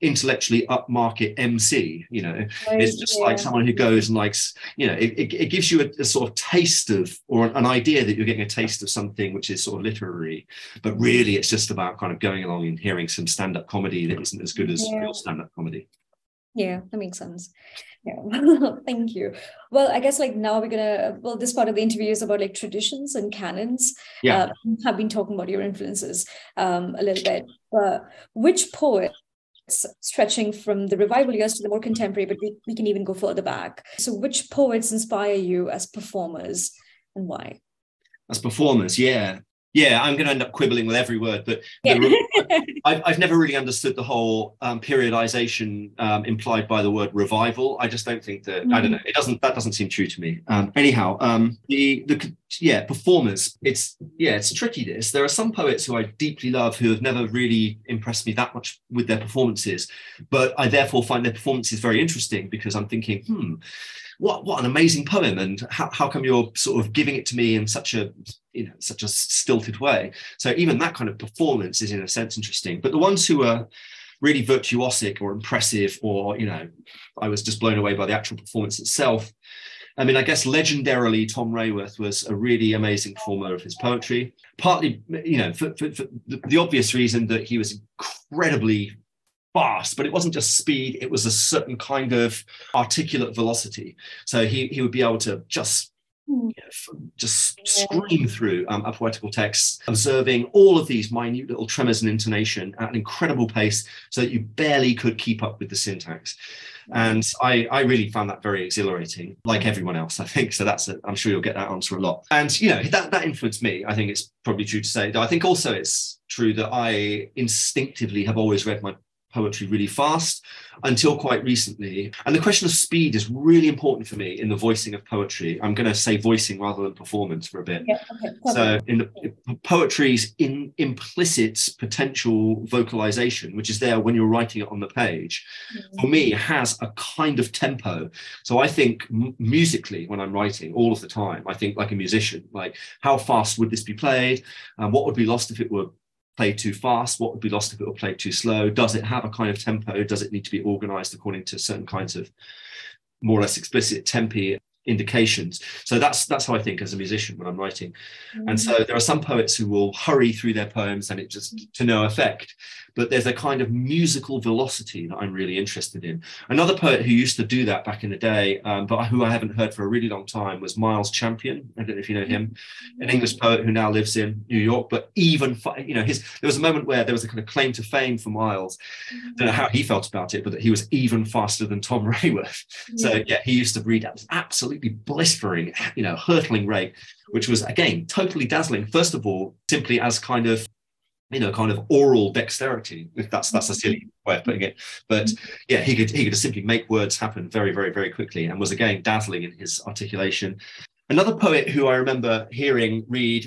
S2: intellectually upmarket M C. You know,
S1: Right,
S2: it's just
S1: yeah.
S2: like someone who goes and likes, you know, it, it, it gives you a, a sort of taste of, or an idea that you're getting a taste of something which is sort of literary, but really it's just about kind of going along and hearing some stand-up comedy that isn't as good as
S1: Yeah.
S2: real stand-up comedy.
S1: Yeah, that makes sense. Yeah. Thank you. Well, I guess like now we're gonna, well, this part of the interview is about like traditions and canons.
S2: Yeah.
S1: Uh, have been talking about your influences um, a little bit, but which poet, stretching from the revival years to the more contemporary, but we, we can even go further back. So which poets inspire you as performers and why?
S2: As performers, yeah. Yeah, I'm going to end up quibbling with every word, but
S1: yeah.
S2: the, I've, I've never really understood the whole um, periodization um, implied by the word revival. I just don't think that, mm. I don't know, it doesn't, that doesn't seem true to me. Um, anyhow, um, the, the, yeah, performers, it's, yeah, it's tricky this. There are some poets who I deeply love who have never really impressed me that much with their performances, but I therefore find their performances very interesting because I'm thinking, hmm, what what an amazing poem, and how, how come you're sort of giving it to me in such a, you know, such a stilted way? So even that kind of performance is in a sense interesting. But the ones who are really virtuosic or impressive, or, you know, I was just blown away by the actual performance itself. I mean, I guess legendarily, Tom Rayworth was a really amazing performer of his poetry, partly, you know, for, for, for the obvious reason that he was incredibly fast, but it wasn't just speed, it was a certain kind of articulate velocity. So he, he would be able to just, you know, just scream through um, a poetical text, observing all of these minute little tremors and intonation at an incredible pace so that you barely could keep up with the syntax. And I, I really found that very exhilarating, like everyone else, I think. So that's, a, I'm sure you'll get that answer a lot. And, you know, that, that influenced me. I think it's probably true to say. I think also it's true that I instinctively have always read my poetry really fast until quite recently. And the question of speed is really important for me in the voicing of poetry. I'm going to say voicing rather than performance for a bit. Yeah, okay, so in the poetry's in, implicit potential vocalization, which is there when you're writing it on the page, mm-hmm. for me has a kind of tempo. So I think m- musically when I'm writing all of the time, I think like a musician, like how fast would this be played? And what would be lost if it were played too fast? What would be lost if it were played too slow? Does it have a kind of tempo? Does it need to be organized according to certain kinds of more or less explicit tempi indications? So that's that's how I think as a musician when I'm writing. Mm-hmm. And so there are some poets who will hurry through their poems and it just to no effect. But there's a kind of musical velocity that I'm really interested in. Another poet who used to do that back in the day, um, but who I haven't heard for a really long time, was Miles Champion. I don't know if you know him, an English poet who now lives in New York. But even, you know, his there was a moment where there was a kind of claim to fame for Miles. I don't know how he felt about it, but that he was even faster than Tom Rayworth. Yeah. So yeah, he used to read at an absolutely blistering, you know, hurtling rate, which was again totally dazzling. First of all, simply as kind of, you know, kind of oral dexterity, if that's that's a silly way of putting it. But yeah, he could he could simply make words happen very, very, very quickly, and was again dazzling in his articulation. Another poet who I remember hearing read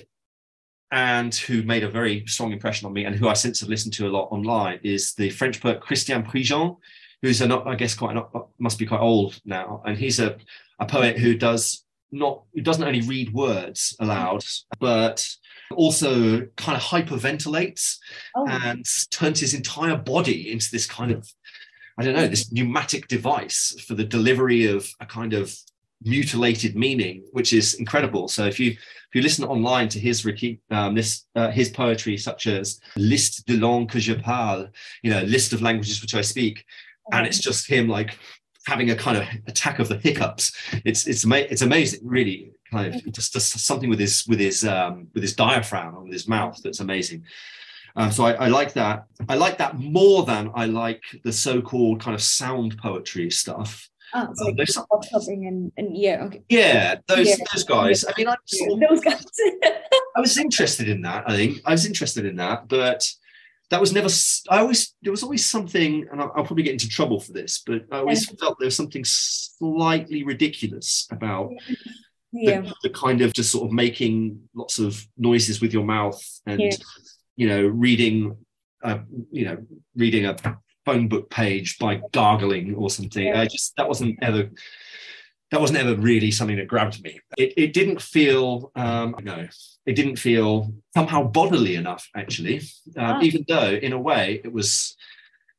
S2: and who made a very strong impression on me, and who I since have listened to a lot online, is the French poet Christian Prigent, who's a not, I guess, quite not, must be quite old now, and he's a a poet who does not who doesn't only read words aloud, but also kind of hyperventilates oh. and turns his entire body into this kind of, I don't know, this pneumatic device for the delivery of a kind of mutilated meaning, which is incredible. So if you if you listen online to his um, this uh, his poetry, such as Liste de langues que je parle, you know, list of languages which I speak, oh. and it's just him like having a kind of attack of the hiccups. It's it's ama- it's amazing, really. Kind of just, just something with his with his um, with his diaphragm and with his mouth that's amazing. Um, so I, I like that. I like that more than I like the so-called kind of sound poetry stuff.
S1: Oh, so like um, something and, and yeah, okay.
S2: Yeah, those yeah. those guys. I mean, I
S1: yeah, those guys.
S2: I was interested in that. I think I was interested in that, but that was never. I always there was always something, and I'll, I'll probably get into trouble for this, but I always yeah. felt there was something slightly ridiculous about. Yeah. The, the kind of just sort of making lots of noises with your mouth and, yeah. you know, reading, uh, you know, reading a phone book page by gargling or something. Yeah. I just, that wasn't ever, that wasn't ever really something that grabbed me. It, it didn't feel, um, no, it didn't feel somehow bodily enough, actually, um, ah. even though in a way it was,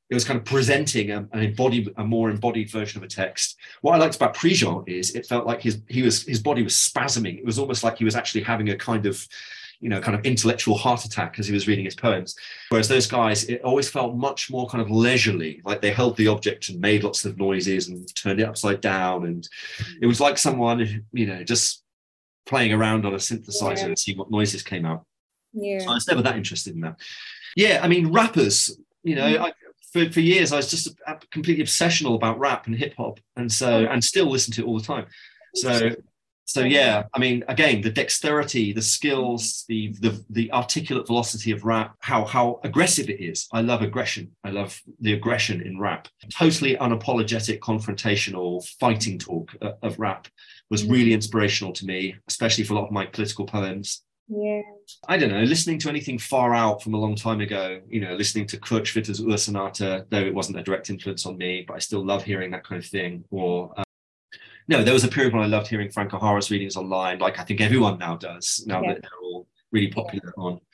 S2: it was kind of presenting a, an embodied, a more embodied version of a text. What I liked about Prigent is it felt like his he was his body was spasming. It was almost like he was actually having a kind of, you know, kind of intellectual heart attack as he was reading his poems. Whereas those guys, it always felt much more kind of leisurely, like they held the object and made lots of noises and turned it upside down. And it was like someone, you know, just playing around on a synthesizer yeah. and seeing what noises came out.
S1: Yeah.
S2: So I was never that interested in that. Yeah, I mean, rappers, you know, mm. I, for, for years I was just completely obsessional about rap and hip hop. And so, and still listen to it all the time. So, So yeah, I mean, again, the dexterity, the skills, the the the articulate velocity of rap, how how aggressive it is. I love aggression. I love the aggression in rap. Totally unapologetic, confrontational, fighting talk of rap was really inspirational to me, especially for a lot of my political poems.
S1: Yeah.
S2: I don't know, listening to anything far out from a long time ago, you know, listening to Kurt Schwitter's Ursonate, though it wasn't a direct influence on me, but I still love hearing that kind of thing. Or um, No, there was a period when I loved hearing Frank O'Hara's readings online, like I think everyone now does, now yeah. that they're all really popular yeah. on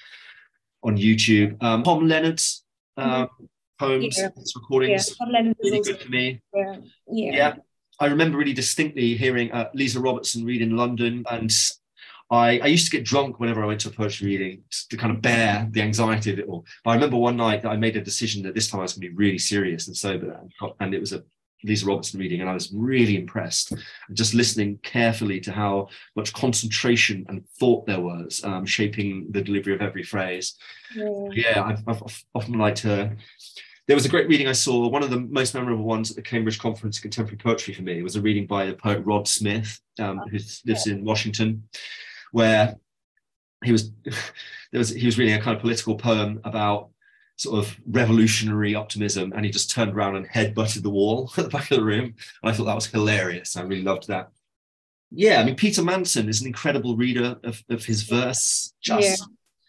S2: on YouTube. Um, Tom Leonard's um, mm-hmm. poems, yeah. his recordings, yeah. Tom Leonard really good for me.
S1: Yeah. yeah.
S2: yeah. I remember really distinctly hearing uh, Lisa Robertson read in London, and I, I used to get drunk whenever I went to a poetry reading to kind of bear the anxiety of it all. But I remember one night that I made a decision that this time I was going to be really serious and sober, and it was a Lisa Robertson reading, and I was really impressed. Just listening carefully to how much concentration and thought there was um, shaping the delivery of every phrase. Yeah, yeah I've, I've often liked her. There was a great reading I saw, one of the most memorable ones at the Cambridge Conference of Contemporary Poetry for me. It was a reading by the poet Rod Smith, um, who lives in Washington, where he was there was he was reading a kind of political poem about sort of revolutionary optimism, and he just turned around and head-butted the wall at the back of the room. And I thought that was hilarious. I really loved that. Yeah, I mean, Peter Manson is an incredible reader of, of his verse, just yeah.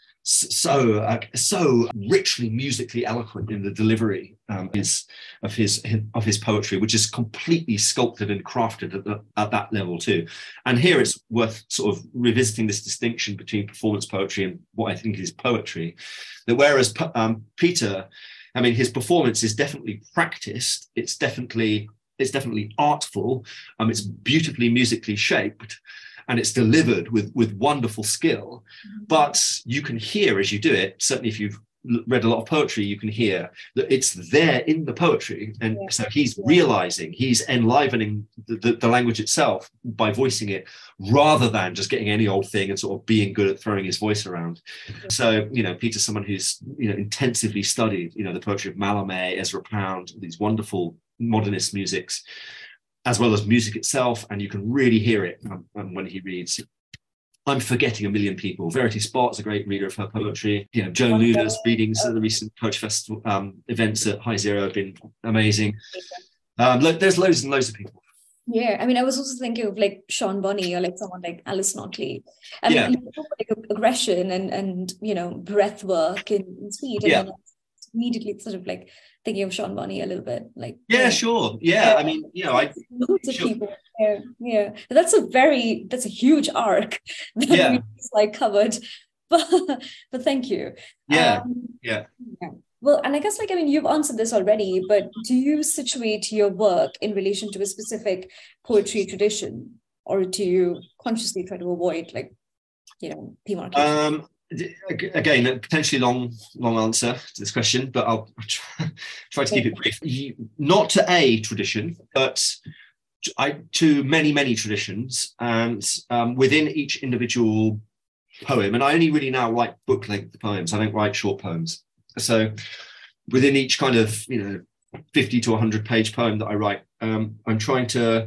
S2: so uh, so richly musically eloquent in the delivery um, his, of his of his poetry, which is completely sculpted and crafted at, the, at that level too. And here it's worth sort of revisiting this distinction between performance poetry and what I think is poetry. That whereas um, Peter, I mean, his performance is definitely practiced. It's definitely it's definitely artful. Um, it's beautifully musically shaped, and it's delivered with with wonderful skill. But you can hear as you do it, certainly if you've read a lot of poetry, you can hear that it's there in the poetry. And yeah. so he's realizing, he's enlivening the, the, the language itself by voicing it, rather than just getting any old thing and sort of being good at throwing his voice around. Yeah. So, you know, Peter's someone who's, you know, intensively studied, you know, the poetry of Mallarmé, Ezra Pound, these wonderful modernist musics, as well as music itself, and you can really hear it um, when he reads. I'm forgetting a million people. Verity Spot's a great reader of her poetry. You know, Joan Luder's readings at the recent Poetry Festival um, events at High Zero have been amazing. Um, lo- there's loads and loads of people.
S1: Yeah, I mean, I was also thinking of like Sean Bonney or like someone like Alice Notley. I mean, yeah. you talk like aggression and and you know breath work in, in Sweden.
S2: Yeah.
S1: And immediately sort of like thinking of Sean Bonney a little bit, like
S2: yeah, yeah. sure, yeah. yeah. I mean, you know, I
S1: loads of
S2: sure.
S1: people. Yeah, yeah. But that's a very that's a huge arc that
S2: yeah.
S1: we just like covered. But but thank you.
S2: Yeah,
S1: um,
S2: yeah.
S1: yeah. Well, and I guess like I mean you've answered this already, but do you situate your work in relation to a specific poetry tradition, or do you consciously try to avoid like you know demarcation?
S2: Um, Again, a potentially long, long answer to this question, but I'll try, try to keep it brief. Not to a tradition, but to, I, to many, many traditions, and um, within each individual poem. And I only really now write book-length poems. I don't write short poems. So within each kind of, you know, fifty to one hundred page poem that I write, um, I'm trying to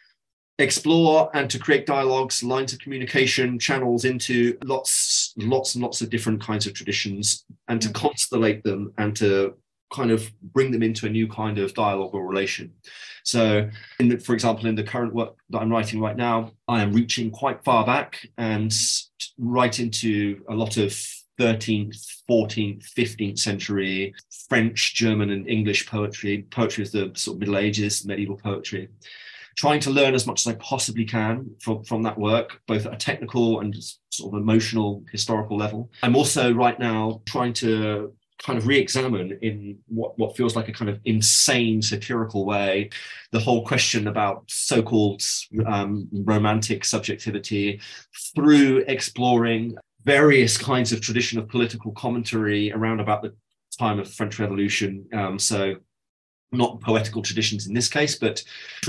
S2: explore and to create dialogues, lines of communication, channels into lots, lots and lots of different kinds of traditions, and to constellate them and to kind of bring them into a new kind of dialogue or relation. So, in the, for example, in the current work that I'm writing right now, I am reaching quite far back and right into a lot of thirteenth, fourteenth, fifteenth century French, German, and English poetry, poetry of the sort of Middle Ages, medieval poetry. Trying to learn as much as I possibly can from, from that work, both at a technical and sort of emotional, historical level. I'm also right now trying to kind of re-examine in what, what feels like a kind of insane satirical way the whole question about so-called um, romantic subjectivity through exploring various kinds of tradition of political commentary around about the time of the French Revolution. Um, so not poetical traditions in this case, but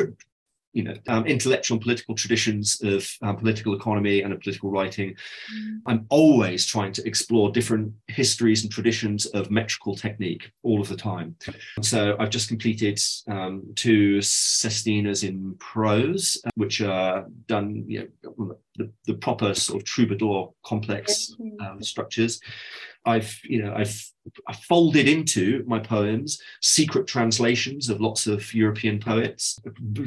S2: you know, um, intellectual and political traditions of um, political economy and of political writing. Mm. I'm always trying to explore different histories and traditions of metrical technique all of the time. So I've just completed um, two sestinas in prose, which are done, you know, the, the proper sort of troubadour complex um, structures. I've, you know, I've, I've folded into my poems secret translations of lots of European poets,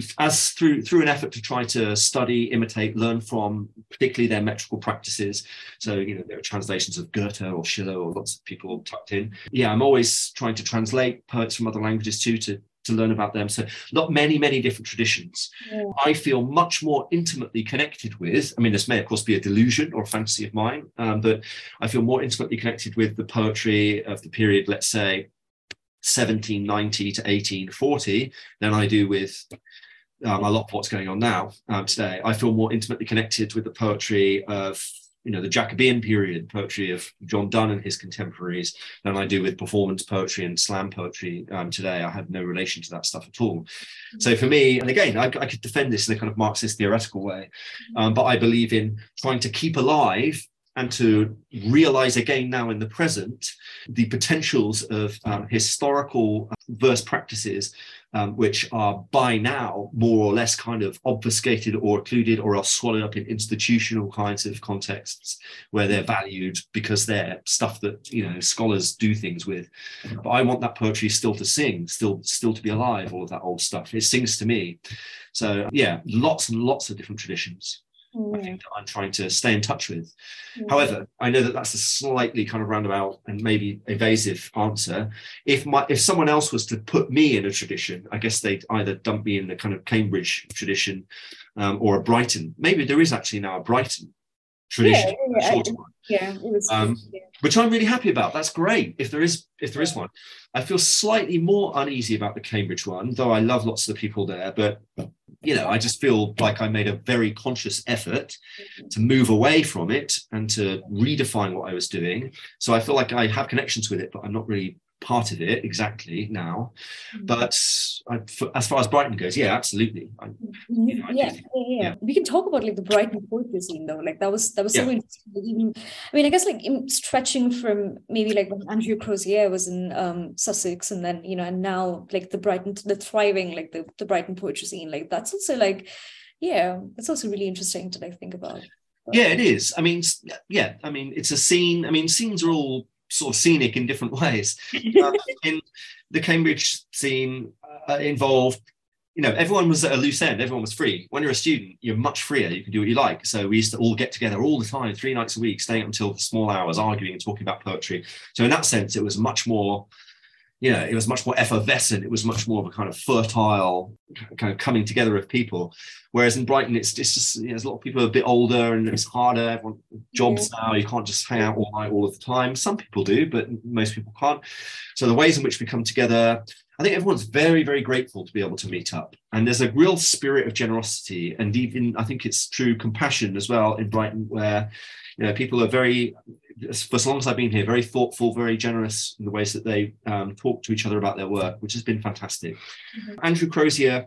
S2: as through through an effort to try to study, imitate, learn from, particularly their metrical practices. So, you know, there are translations of Goethe or Schiller or lots of people tucked in. Yeah, I'm always trying to translate poets from other languages too, to to learn about them. So not many, many different traditions. Yeah. I feel much more intimately connected with, I mean, this may of course be a delusion or a fantasy of mine, um, but I feel more intimately connected with the poetry of the period, let's say, seventeen ninety to eighteen forty than I do with um, a lot of what's going on now um, today. I feel more intimately connected with the poetry of, you know, the Jacobean period poetry of John Donne and his contemporaries than I do with performance poetry and slam poetry um, today. I have no relation to that stuff at all. Mm-hmm. So for me, and again, I, I could defend this in a kind of Marxist theoretical way, um, but I believe in trying to keep alive and to realize again now in the present the potentials of um, historical verse practices, um, which are by now more or less kind of obfuscated or occluded or else swallowed up in institutional kinds of contexts where they're valued because they're stuff that, you know, scholars do things with. But I want that poetry still to sing, still, still to be alive, all of that old stuff. It sings to me. So yeah, lots and lots of different traditions. Mm. I think that I'm trying to stay in touch with. Mm. However, I know that that's a slightly kind of roundabout and maybe evasive answer. If my if someone else was to put me in a tradition, I guess they'd either dump me in the kind of Cambridge tradition um, or a Brighton. Maybe there is actually now a Brighton tradition,
S1: yeah, yeah, yeah, it was,
S2: um, yeah. which I'm really happy about. That's great. If there is, if there is one, I feel slightly more uneasy about the Cambridge one, though I love lots of the people there. But you know, I just feel like I made a very conscious effort to move away from it and to redefine what I was doing. So I feel like I have connections with it, but I'm not really part of it exactly now. But I, for, as far as Brighton goes, yeah, absolutely. I,
S1: you know, I yeah, think, yeah, yeah, yeah. We can talk about like the Brighton poetry scene though. Like that was that was so yeah. interesting. Even, I mean, I guess like in stretching from maybe like when Andrew Crozier was in um, Sussex, and then you know, and now like the Brighton, the thriving like the the Brighton poetry scene. Like that's also like, yeah, it's also really interesting to like think about. But,
S2: yeah, it is. I mean, yeah, I mean, it's a scene. I mean, scenes are all sort of scenic in different ways. Uh, in the Cambridge scene uh, involved, you know, everyone was at a loose end, everyone was free. When you're a student, you're much freer, you can do what you like. So we used to all get together all the time, three nights a week, staying up until the small hours, arguing and talking about poetry. So in that sense, it was much more, you know, it was much more effervescent. It was much more of a kind of fertile kind of coming together of people. Whereas in Brighton, it's, it's just, you know, there's a lot of people are a bit older and it's harder. Everyone jobs now. You can't just hang out all night all of the time. Some people do, but most people can't. So the ways in which we come together, I think everyone's very, very grateful to be able to meet up. And there's a real spirit of generosity. And even, I think it's true compassion as well in Brighton, where, you know, people are very, for as long as I've been here, very thoughtful, very generous in the ways that they um, talk to each other about their work, which has been fantastic. Mm-hmm. Andrew Crozier,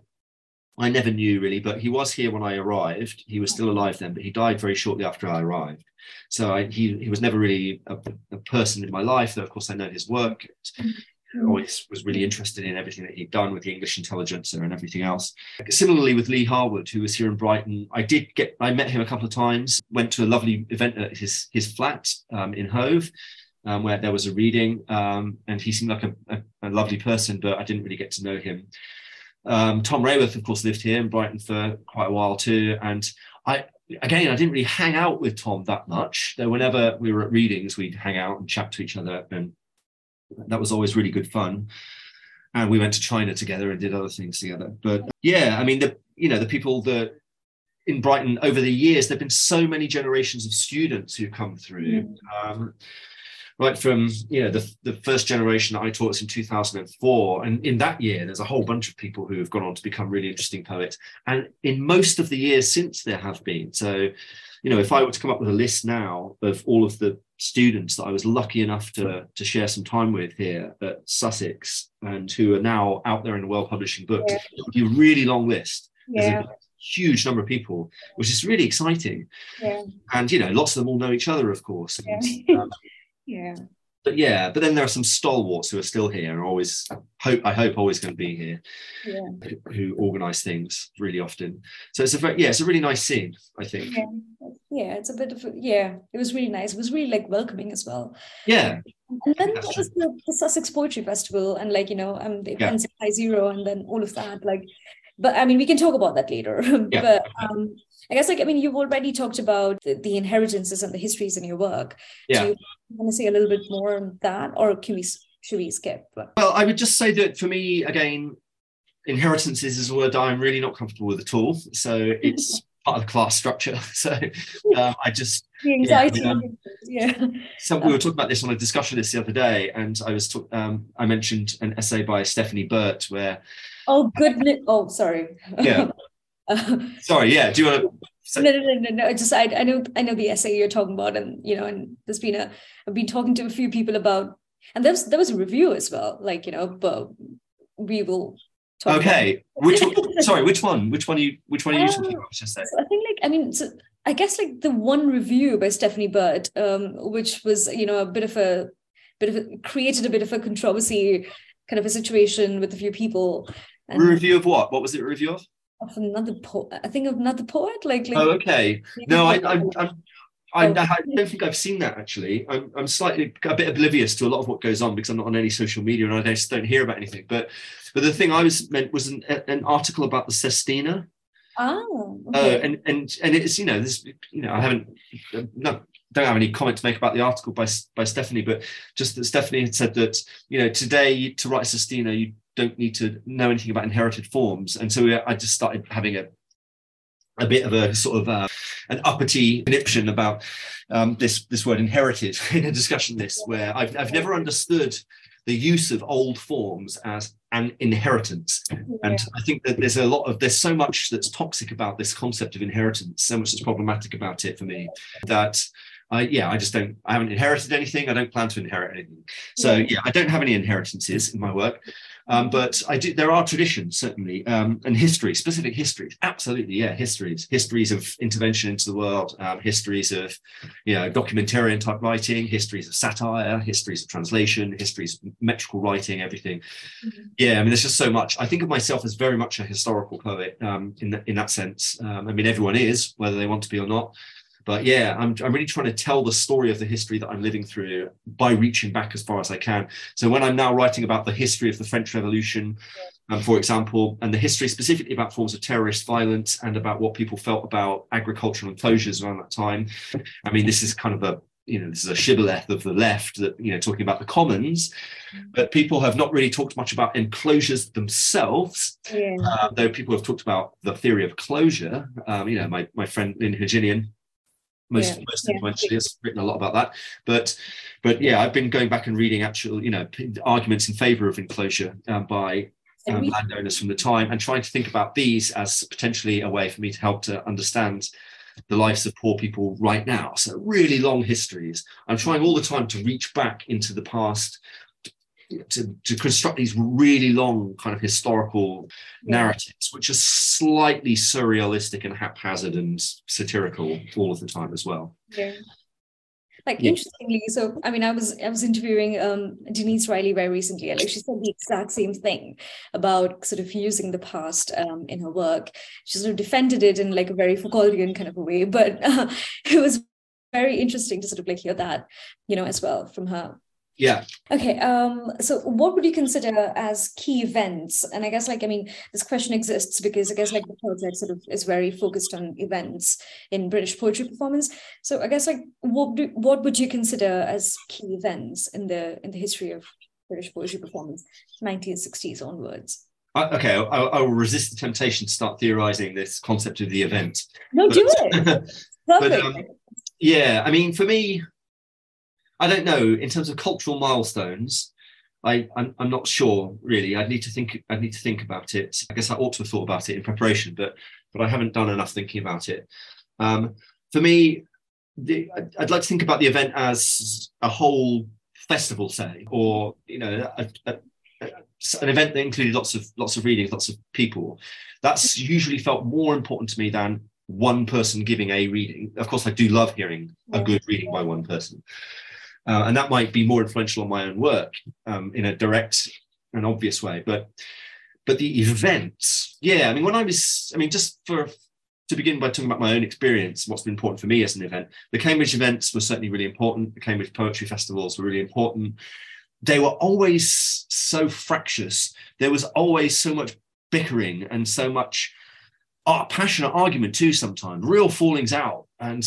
S2: I never knew really, but he was here when I arrived. He was still alive then, but he died very shortly after I arrived. So I, he, he was never really a, a person in my life, though of course I know his work. Mm-hmm. Always was really interested in everything that he'd done with the English Intelligencer and everything else. Similarly with Lee Harwood, who was here in Brighton, I did get, I met him a couple of times, went to a lovely event at his, his flat um, in Hove, um, where there was a reading, um, and he seemed like a, a, a lovely person, but I didn't really get to know him. Um, Tom Rayworth, of course, lived here in Brighton for quite a while too, and I, again, I didn't really hang out with Tom that much, though whenever we were at readings, we'd hang out and chat to each other, and that was always really good fun. And we went to China together and did other things together. But yeah, I mean, the you know, the people that in Brighton over the years, there've been so many generations of students who've come through. Um, right from, you know, the, the first generation that I taught was in two thousand four. And in that year, there's a whole bunch of people who have gone on to become really interesting poets. And in most of the years since, there have been. So, you know, if I were to come up with a list now of all of the students that I was lucky enough to, to share some time with here at Sussex and who are now out there in the world publishing books, yeah. it would be a really long list.
S1: Yeah.
S2: There's a huge number of people, which is really exciting.
S1: Yeah.
S2: And, you know, lots of them all know each other, of course.
S1: Yeah.
S2: And, um,
S1: yeah.
S2: But yeah, but then there are some stalwarts who are still here and always hope, I hope, always going to be here,
S1: yeah.
S2: who, who organise things really often. So it's a very, yeah, it's a really nice scene, I think.
S1: Yeah, yeah, it's a bit of a, yeah, it was really nice. It was really like welcoming as well.
S2: Yeah.
S1: And then there was the, the Sussex Poetry Festival and like, you know, um, the events yeah. at High Zero and then all of that, like, but I mean, we can talk about that later.
S2: Yeah.
S1: But um, I guess like, I mean, you've already talked about the, the inheritances and the histories in your work.
S2: Yeah.
S1: Do you want to say a little bit more on that, or can we, should we skip?
S2: Well, I would just say that for me, again, inheritances is a word I'm really not comfortable with at all. So it's part of the class structure. So um, I just...
S1: The anxiety.
S2: Yeah, um,
S1: yeah.
S2: So we were talking about this on a discussion list the other day, and I was talk, um, I mentioned an essay by Stephanie Burt where...
S1: Oh, goodness. Oh, sorry.
S2: Yeah. uh, sorry, yeah. Do you want to...
S1: So, no, no, no, no, no. I just, I, I know, I know the essay you're talking about, and you know, and there's been a, I've been talking to a few people about, and there was, there was a review as well, like you know, but we will. Talk
S2: okay,
S1: about
S2: which one, sorry, which one, which one are you, which one are you
S1: uh,
S2: talking about? Just say.
S1: So I think, like, I mean, so I guess like the one review by Stephanie Burt, um, which was you know a bit of a, bit of a, created a bit of a controversy, kind of a situation with a few people.
S2: And, a review of what? What was it a review of?
S1: Of another poet, I think of another poet, like. like
S2: oh, okay. No, I, I, I, I, I don't think I've seen that actually. I'm, I'm slightly a bit oblivious to a lot of what goes on because I'm not on any social media and I just don't hear about anything. But, but the thing I was meant was an, an article about the Sestina.
S1: Oh.
S2: Okay. Uh, and and and it's you know this you know I haven't no. don't have any comment to make about the article by by Stephanie, but just that Stephanie had said that you know today to write a Sestina you don't need to know anything about inherited forms, and so I just started having a a bit of a sort of uh, an uppity conniption about um, this this word inherited in a discussion list where I've I've never understood the use of old forms as an inheritance. Yeah. And I think that there's a lot of, there's so much that's toxic about this concept of inheritance, so much that's problematic about it for me, that I, yeah, I just don't, I haven't inherited anything. I don't plan to inherit anything. So yeah, I don't have any inheritances in my work. Um, but I do, there are traditions, certainly, um, and history, specific histories. Absolutely, yeah, histories. Histories of intervention into the world, um, histories of, you know, documentarian type writing, histories of satire, histories of translation, histories of metrical writing, everything. Mm-hmm. Yeah, I mean, there's just so much. I think of myself as very much a historical poet um, in, that, in that sense. Um, I mean, everyone is, whether they want to be or not. But yeah, I'm, I'm really trying to tell the story of the history that I'm living through by reaching back as far as I can. So when I'm now writing about the history of the French Revolution, um, for example, and the history specifically about forms of terrorist violence and about what people felt about agricultural enclosures around that time, I mean, this is kind of a, you know, this is a shibboleth of the left that, you know, talking about the commons, but people have not really talked much about enclosures themselves, yeah. uh, though people have talked about the theory of closure. Um, you know, my, my friend Lynn Huginian, most yeah, most influentially yeah. has written a lot about that, but but yeah, I've been going back and reading actual you know arguments in favor of enclosure um, by um, landowners from the time, and trying to think about these as potentially a way for me to help to understand the lives of poor people right now. So really long histories. I'm trying all the time to reach back into the past to, to construct these really long kind of historical yeah. narratives, which are slightly surrealistic and haphazard and satirical all of the time as well.
S1: Yeah. Like
S2: yeah.
S1: interestingly, so I mean, I was I was interviewing um, Denise Riley very recently, and like she said the exact same thing about sort of using the past um, in her work. She sort of defended it in like a very Foucauldian kind of a way, but uh, it was very interesting to sort of like hear that, you know, as well from her.
S2: Yeah.
S1: Okay. Um, so what would you consider as key events? And I guess like, I mean, this question exists because I guess like the project sort of is very focused on events in British poetry performance. So I guess like what do, what would you consider as key events in the in the history of British poetry performance, nineteen sixties onwards?
S2: Uh, okay, I, I will resist the temptation to start theorizing this concept of the event.
S1: No,
S2: but,
S1: do it. Perfect.
S2: But, um, yeah, I mean, for me, I don't know, in terms of cultural milestones, I, I'm, I'm not sure really. I'd need to think. I'd need to think about it. I guess I ought to have thought about it in preparation, but but I haven't done enough thinking about it. Um, for me, the, I'd like to think about the event as a whole festival, say, or you know, a, a, a, an event that included lots of lots of readings, lots of people. That's usually felt more important to me than one person giving a reading. Of course, I do love hearing a good reading by one person. Uh, and that might be more influential on my own work um, in a direct and obvious way. But but the events, yeah, I mean, when I was, I mean, just for to begin by talking about my own experience, what's been important for me as an event, the Cambridge events were certainly really important. The Cambridge Poetry Festivals were really important. They were always so fractious. There was always so much bickering and so much uh, passionate argument too sometimes, real fallings out and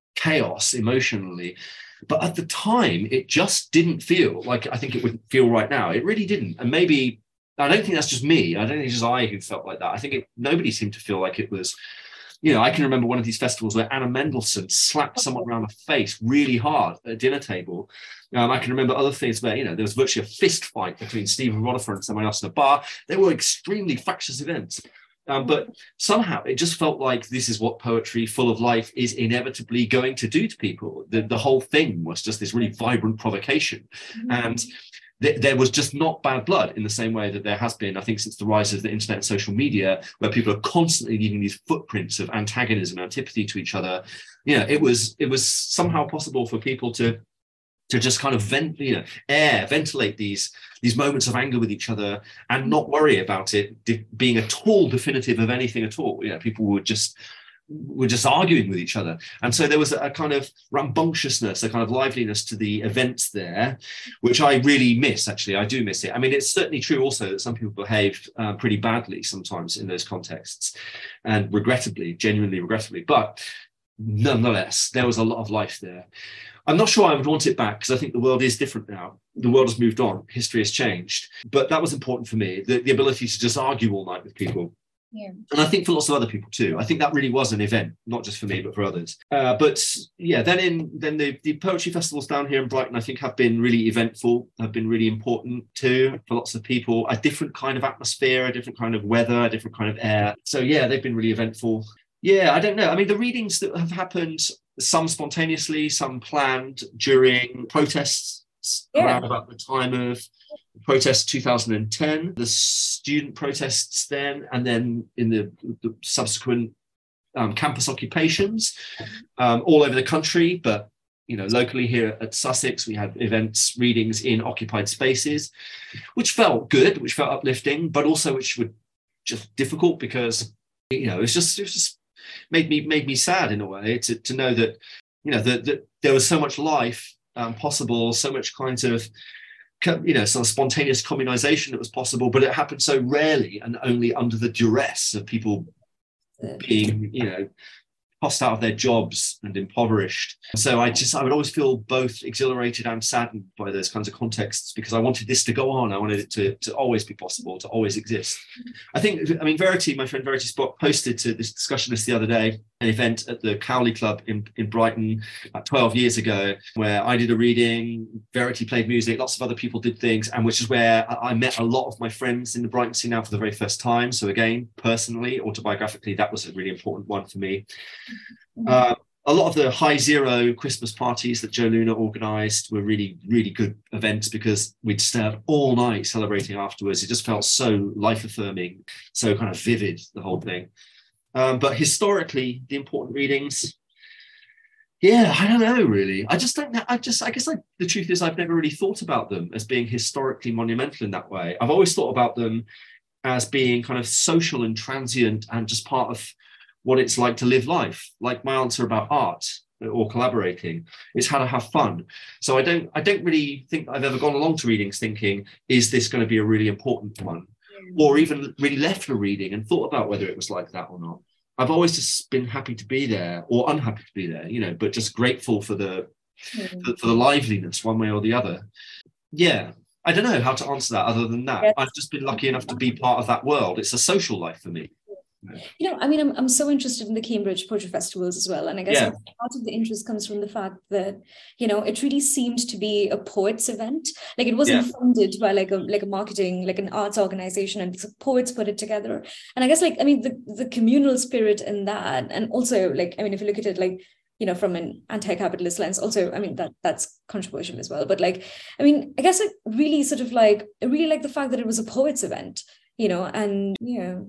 S2: chaos emotionally. But at the time, it just didn't feel like I think it would feel right now. It really didn't. And maybe, I don't think that's just me. I don't think it's just I who felt like that. I think it, nobody seemed to feel like it was, you know, I can remember one of these festivals where Anna Mendelssohn slapped someone around the face really hard at a dinner table. Um, I can remember other things where, you know, there was virtually a fist fight between Stephen Rodifer and someone else in a bar. They were extremely fractious events. Um, but somehow it just felt like this is what poetry full of life is inevitably going to do to people. The, the whole thing was just this really vibrant provocation. Mm-hmm. And th- there was just not bad blood in the same way that there has been, I think, since the rise of the internet and social media, where people are constantly leaving these footprints of antagonism and antipathy to each other. You know, it was, it was somehow possible for people to to just kind of vent, you know, air, ventilate these, these moments of anger with each other and not worry about it de- being at all definitive of anything at all. You know, people were just, were just arguing with each other. And so there was a, a kind of rambunctiousness, a kind of liveliness to the events there, which I really miss, actually. I do miss it. I mean, it's certainly true also that some people behaved uh, pretty badly sometimes in those contexts, and regrettably, genuinely regrettably. But nonetheless, there was a lot of life there. I'm not sure I would want it back because I think the world is different now. The world has moved on. History has changed. But that was important for me, the, the ability to just argue all night with people. Yeah. And I think for lots of other people too. I think that really was an event, not just for me, but for others. Uh, but yeah, then in then the, the poetry festivals down here in Brighton, I think have been really eventful, have been really important too for lots of people. A different kind of atmosphere, a different kind of weather, a different kind of air. So yeah, they've been really eventful. Yeah, I don't know. I mean, the readings that have happened, some spontaneously, some planned during protests yeah. around about the time of protests two thousand ten, the student protests then, and then in the, the subsequent um, campus occupations um, all over the country. But, you know, locally here at Sussex, we had events, readings in occupied spaces, which felt good, which felt uplifting, but also which were just difficult because, you know, it's just, it was just made me made me sad in a way to, to know that, you know, that, that there was so much life um, possible, so much kind of, you know, sort of spontaneous communization that was possible, but it happened so rarely and only under the duress of people being, you know, tossed out of their jobs and impoverished. So I just, I would always feel both exhilarated and saddened by those kinds of contexts because I wanted this to go on. I wanted it to, to always be possible, to always exist. I think, I mean, Verity, my friend Verity Spock, posted to this discussionist the other day, an event at the Cowley Club in, in Brighton about twelve years ago, where I did a reading, Verity played music, lots of other people did things, and which is where I met a lot of my friends in the Brighton scene now for the very first time. So again, personally, autobiographically, that was a really important one for me. Uh, a lot of the High Zero Christmas parties that Joe Luna organised were really, really good events because we'd stay up all night celebrating afterwards. It just felt so life-affirming, so kind of vivid, the whole thing. Um, but historically, the important readings, yeah, I don't know, really. I just don't know. I just, I guess like the truth is I've never really thought about them as being historically monumental in that way. I've always thought about them as being kind of social and transient and just part of what it's like to live life. Like my answer about art or collaborating is how to have fun. So I don't, I don't really think I've ever gone along to readings thinking, is this going to be a really important one? Or even really left a reading and thought about whether it was like that or not. I've always just been happy to be there or unhappy to be there, you know, but just grateful for the mm. for, for the liveliness one way or the other. Yeah, I don't know how to answer that other than that. Yes. I've just been lucky enough to be part of that world. It's a social life for me.
S1: You know, I mean, I'm I'm so interested in the Cambridge Poetry Festivals as well. And I guess
S2: Yeah.
S1: like, part of the interest comes from the fact that, you know, it really seemed to be a poets event. Like it wasn't
S2: Yeah.
S1: funded by like a like a marketing, like an arts organization, and the poets put it together. And I guess like, I mean, the, the communal spirit in that, and also like, I mean, if you look at it like, you know, from an anti-capitalist lens, also, I mean, that that's controversial as well. But like, I mean, I guess it really sort of like, I really like the fact that it was a poets event, you know, and yeah.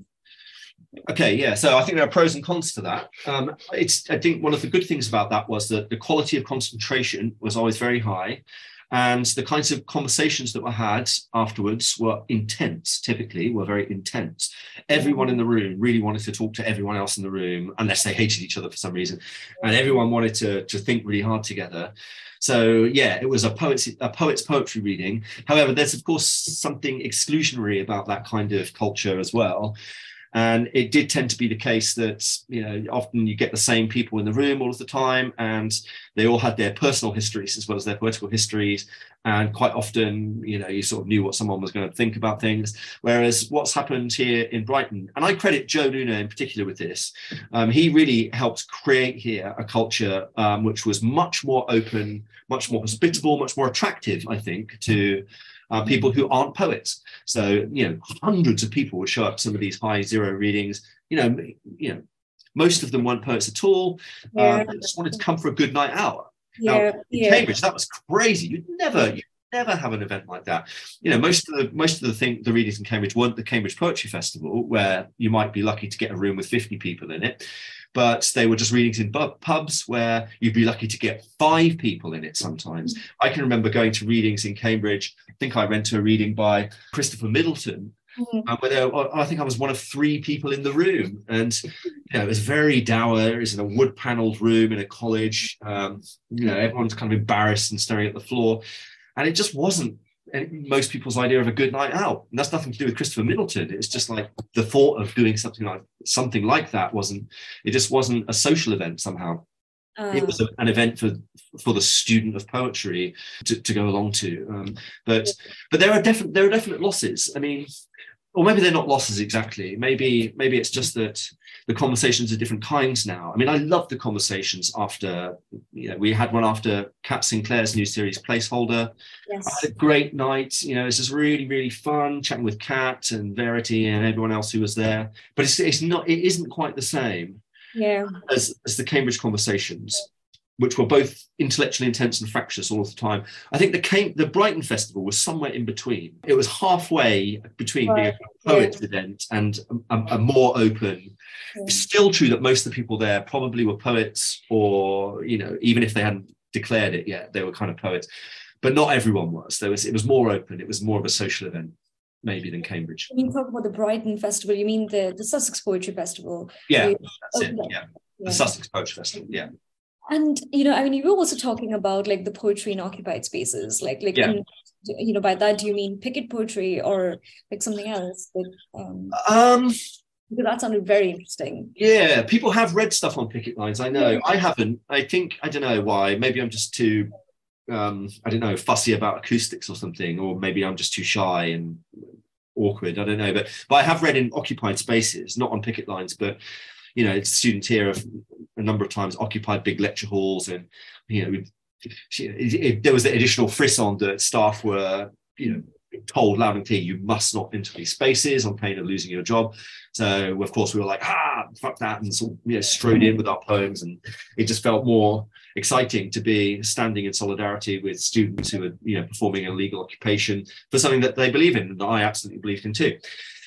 S2: Okay, yeah. So I think there are pros and cons to that. Um, it's I think one of the good things about that was that the quality of concentration was always very high, and the kinds of conversations that were had afterwards were intense. Typically, were very intense. Everyone in the room really wanted to talk to everyone else in the room, unless they hated each other for some reason, and everyone wanted to to think really hard together. So yeah, it was a poet's a poet's poetry reading. However, there's of course something exclusionary about that kind of culture as well. And it did tend to be the case that, you know, often you get the same people in the room all of the time, and they all had their personal histories as well as their political histories. And quite often, you know, you sort of knew what someone was going to think about things. Whereas what's happened here in Brighton, and I credit Joe Luna in particular with this, um, he really helped create here a culture um, which was much more open, much more hospitable, much more attractive, I think, to Uh, people who aren't poets. So, you know, hundreds of people would show up to some of these high zero readings. You know, you know, most of them weren't poets at all.
S1: Yeah.
S2: Um, they just wanted to come for a good night out.
S1: Yeah,
S2: now, in
S1: yeah.
S2: Cambridge, that was crazy. You'd never, you'd never have an event like that. You know, most of the most of the thing, the readings in Cambridge weren't the Cambridge Poetry Festival, where you might be lucky to get a room with fifty people in it. But they were just readings in pubs where you'd be lucky to get five people in it sometimes. Mm-hmm. I can remember going to readings in Cambridge. I think I went to a reading by Christopher Middleton, mm-hmm. and where there, I think I was one of three people in the room. And you know, it was very dour. It was in a wood-panelled room in a college. Um, you know, everyone's kind of embarrassed and staring at the floor. And it just wasn't most people's idea of a good night out. And that's nothing to do with Christopher Middleton. It's just like the thought of doing something like something like that wasn't, it just wasn't a social event somehow. Uh, it was a, an event for for the student of poetry to, to go along to. Um, but but there are definite there are definite losses. I mean, or maybe they're not losses exactly. Maybe maybe it's just that the conversations are different kinds now. I mean, I love the conversations after, you know, we had one after Kat Sinclair's new series Placeholder. Yes. I had a great night. You know, it's just really, really fun chatting with Kat and Verity and everyone else who was there. But it's it's not, it isn't quite the same
S1: yeah.
S2: as, as the Cambridge conversations, which were both intellectually intense and fractious all the time. I think the Cam- the Brighton Festival was somewhere in between. It was halfway between right. being a poets yeah. event and a, a, a more open. Yeah. It's still true that most of the people there probably were poets, or, you know, even if they hadn't declared it yet, they were kind of poets. But not everyone was. There was. It was more open. It was more of a social event, maybe, than Cambridge.
S1: When you talk about the Brighton Festival, you mean the, the Sussex Poetry Festival?
S2: Yeah, that's it. Yeah. yeah, the Sussex Poetry Festival, yeah.
S1: And, you know, I mean, you were also talking about like the poetry in occupied spaces, like, like,
S2: yeah.
S1: and, you know, by that, do you mean picket poetry or like something else? That, um,
S2: um,
S1: because that sounded very interesting.
S2: Yeah, people have read stuff on picket lines. I know. Yeah. I haven't. I think, I don't know why. Maybe I'm just too, um, I don't know, fussy about acoustics or something, or maybe I'm just too shy and awkward. I don't know. But, but I have read in occupied spaces, not on picket lines, but, you know, students here have a number of times occupied big lecture halls, and, you know, it, it, there was the additional frisson that staff were, you know, told loud and clear, you must not enter these spaces on pain of losing your job. So, of course, we were like, ah, fuck that, and sort of, you know, strode in with our poems, and it just felt more exciting to be standing in solidarity with students who are, you know, performing a legal occupation for something that they believe in, and that I absolutely believed in too.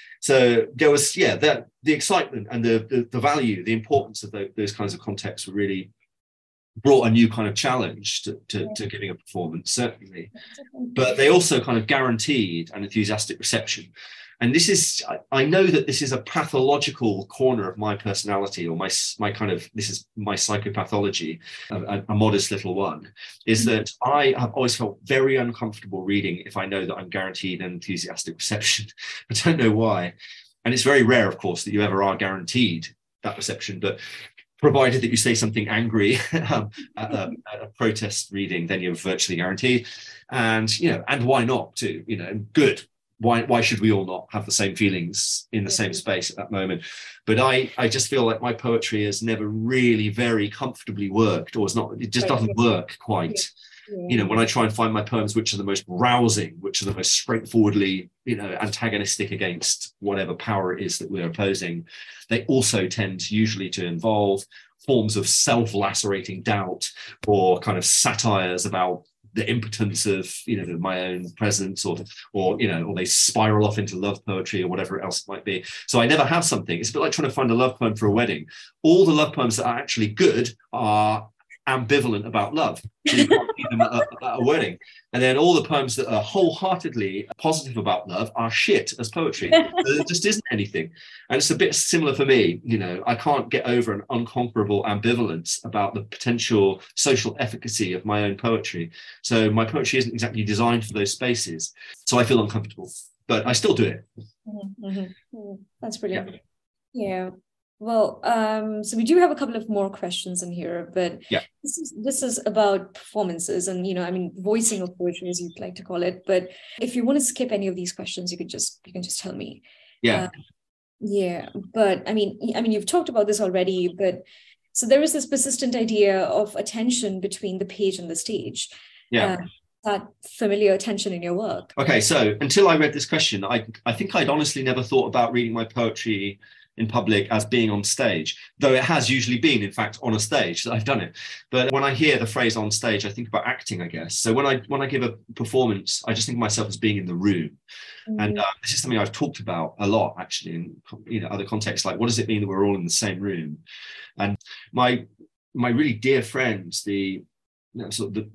S2: So there was, yeah, that the excitement and the, the, the value, the importance of the, those kinds of contexts were really brought a new kind of challenge to, to, to giving a performance, certainly. But they also kind of guaranteed an enthusiastic reception. And this is, I know that this is a pathological corner of my personality, or my, my kind of, this is my psychopathology, a, a modest little one, is that I have always felt very uncomfortable reading if I know that I'm guaranteed an enthusiastic reception. I don't know why. And it's very rare, of course, that you ever are guaranteed that reception, but provided that you say something angry um, at, a, at a protest reading, then you're virtually guaranteed. And, you know, and why not too, you know, good. why why should we all not have the same feelings in the same space at that moment? But I I just feel like my poetry has never really very comfortably worked, or is not, it just doesn't work quite. Yeah. You know, when I try and find my poems which are the most rousing, which are the most straightforwardly, you know, antagonistic against whatever power it is that we're opposing, they also tend usually to involve forms of self-lacerating doubt, or kind of satires about the impotence of, you know, my own presence, or, or, you know, or they spiral off into love poetry or whatever else it might be. So I never have something. It's a bit like trying to find a love poem for a wedding. All the love poems that are actually good are ambivalent about love. So you can't read them at a, at a wedding. And then all the poems that are wholeheartedly positive about love are shit as poetry. There just isn't anything. And it's a bit similar for me. You know, I can't get over an unconquerable ambivalence about the potential social efficacy of my own poetry. So my poetry isn't exactly designed for those spaces. So I feel uncomfortable, but I still do it.
S1: Mm-hmm. Mm-hmm. That's brilliant. Yeah. yeah. Well, um, so we do have a couple of more questions in here, but
S2: yeah.
S1: this is this is about performances and, you know, I mean, voicing of poetry, as you'd like to call it. But if you want to skip any of these questions, you could just you can just tell me.
S2: Yeah.
S1: Uh, yeah. But I mean, I mean, you've talked about this already, but so there is this persistent idea of attention between the page and the stage.
S2: Yeah.
S1: Uh, that familiar tension in your work.
S2: Okay, so until I read this question, I I think I'd honestly never thought about reading my poetry in public as being on stage, though it has usually been, in fact, on a stage that I've done it. But when I hear the phrase on stage, I think about acting, I guess. So when I when I give a performance, I just think of myself as being in the room. Mm-hmm. And uh, this is something I've talked about a lot, actually, in, you know, other contexts. Like, what does it mean that we're all in the same room? And my my really dear friends, the you know, sort of the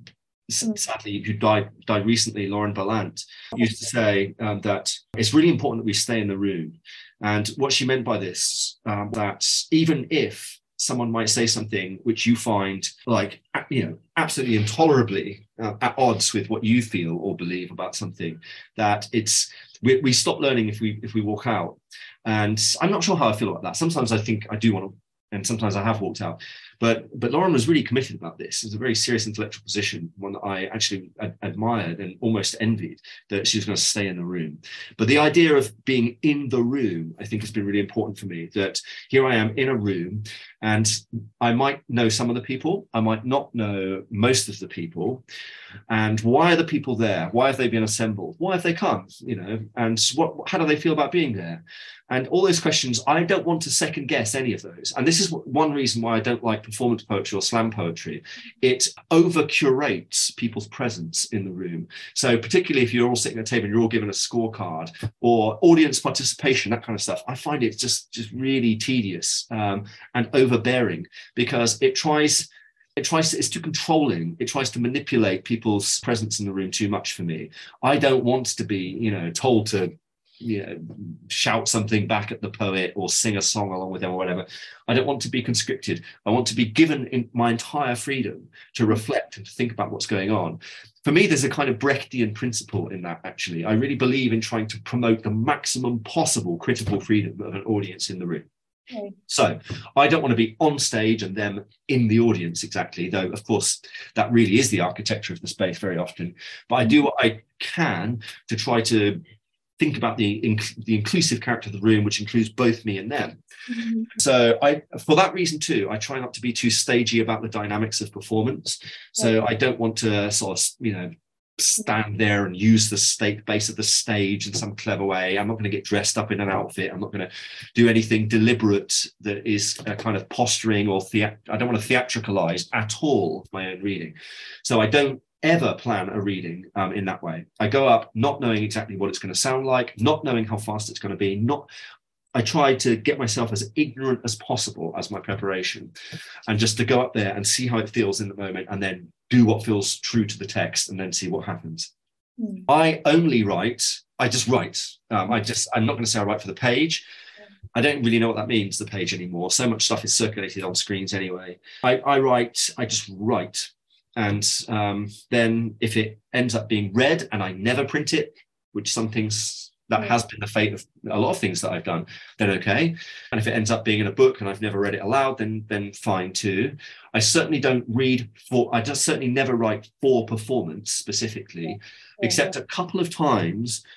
S2: sadly, who died died recently, Lauren Ballant, used to say um, that it's really important that we stay in the room. And what she meant by this, um, that even if someone might say something which you find like, you know, absolutely intolerably uh, at odds with what you feel or believe about something, that it's we, we stop learning if we if we walk out. And I'm not sure how I feel about that. Sometimes I think I do want to, and sometimes I have walked out. But but Lauren was really committed about this. It's a very serious intellectual position, one that I actually ad- admired and almost envied, that she was going to stay in the room. But the idea of being in the room, I think, has been really important for me, that here I am in a room, and I might know some of the people, I might not know most of the people. And why are the people there? Why have they been assembled? Why have they come? You know, and what? How do they feel about being there? And all those questions, I don't want to second guess any of those. And this is one reason why I don't like performance poetry or slam poetry. It over curates people's presence in the room. So particularly if you're all sitting at a table and you're all given a scorecard or audience participation, that kind of stuff, I find it just, just really tedious um, and overbearing, because it tries It tries to, it's too controlling. It tries to manipulate people's presence in the room too much for me. I don't want to be, you know, told to, you know, shout something back at the poet or sing a song along with them or whatever. I don't want to be conscripted. I want to be given in my entire freedom to reflect and to think about what's going on. For me, there's a kind of Brechtian principle in that, actually. I really believe in trying to promote the maximum possible critical freedom of an audience in the room. Okay. So I don't want to be on stage and them in the audience exactly, though, of course, that really is the architecture of the space very often. But I do what I can to try to think about the, inc- the inclusive character of the room, which includes both me and them. Mm-hmm. So I, for that reason too, I try not to be too stagey about the dynamics of performance. So okay. I don't want to sort of, you know, stand there and use the state base of the stage in some clever way. I'm not going to get dressed up in an outfit. I'm not going to do anything deliberate that is a kind of posturing or thea- I don't want to theatricalize at all my own reading. So I don't ever plan a reading um, in that way. I go up not knowing exactly what it's going to sound like, not knowing how fast it's going to be, not I try to get myself as ignorant as possible as my preparation, and just to go up there and see how it feels in the moment and then do what feels true to the text and then see what happens. Mm. I only write, I just write. Um, I just, I'm not going to say I write for the page. I don't really know what that means, the page anymore. So much stuff is circulated on screens anyway. I, I write, I just write. And um, then if it ends up being read and I never print it, which some things, that has been the fate of a lot of things that I've done, then okay. And if it ends up being in a book and I've never read it aloud, then then fine too. I certainly don't read for, I just certainly never write for performance specifically, yeah. except a couple of times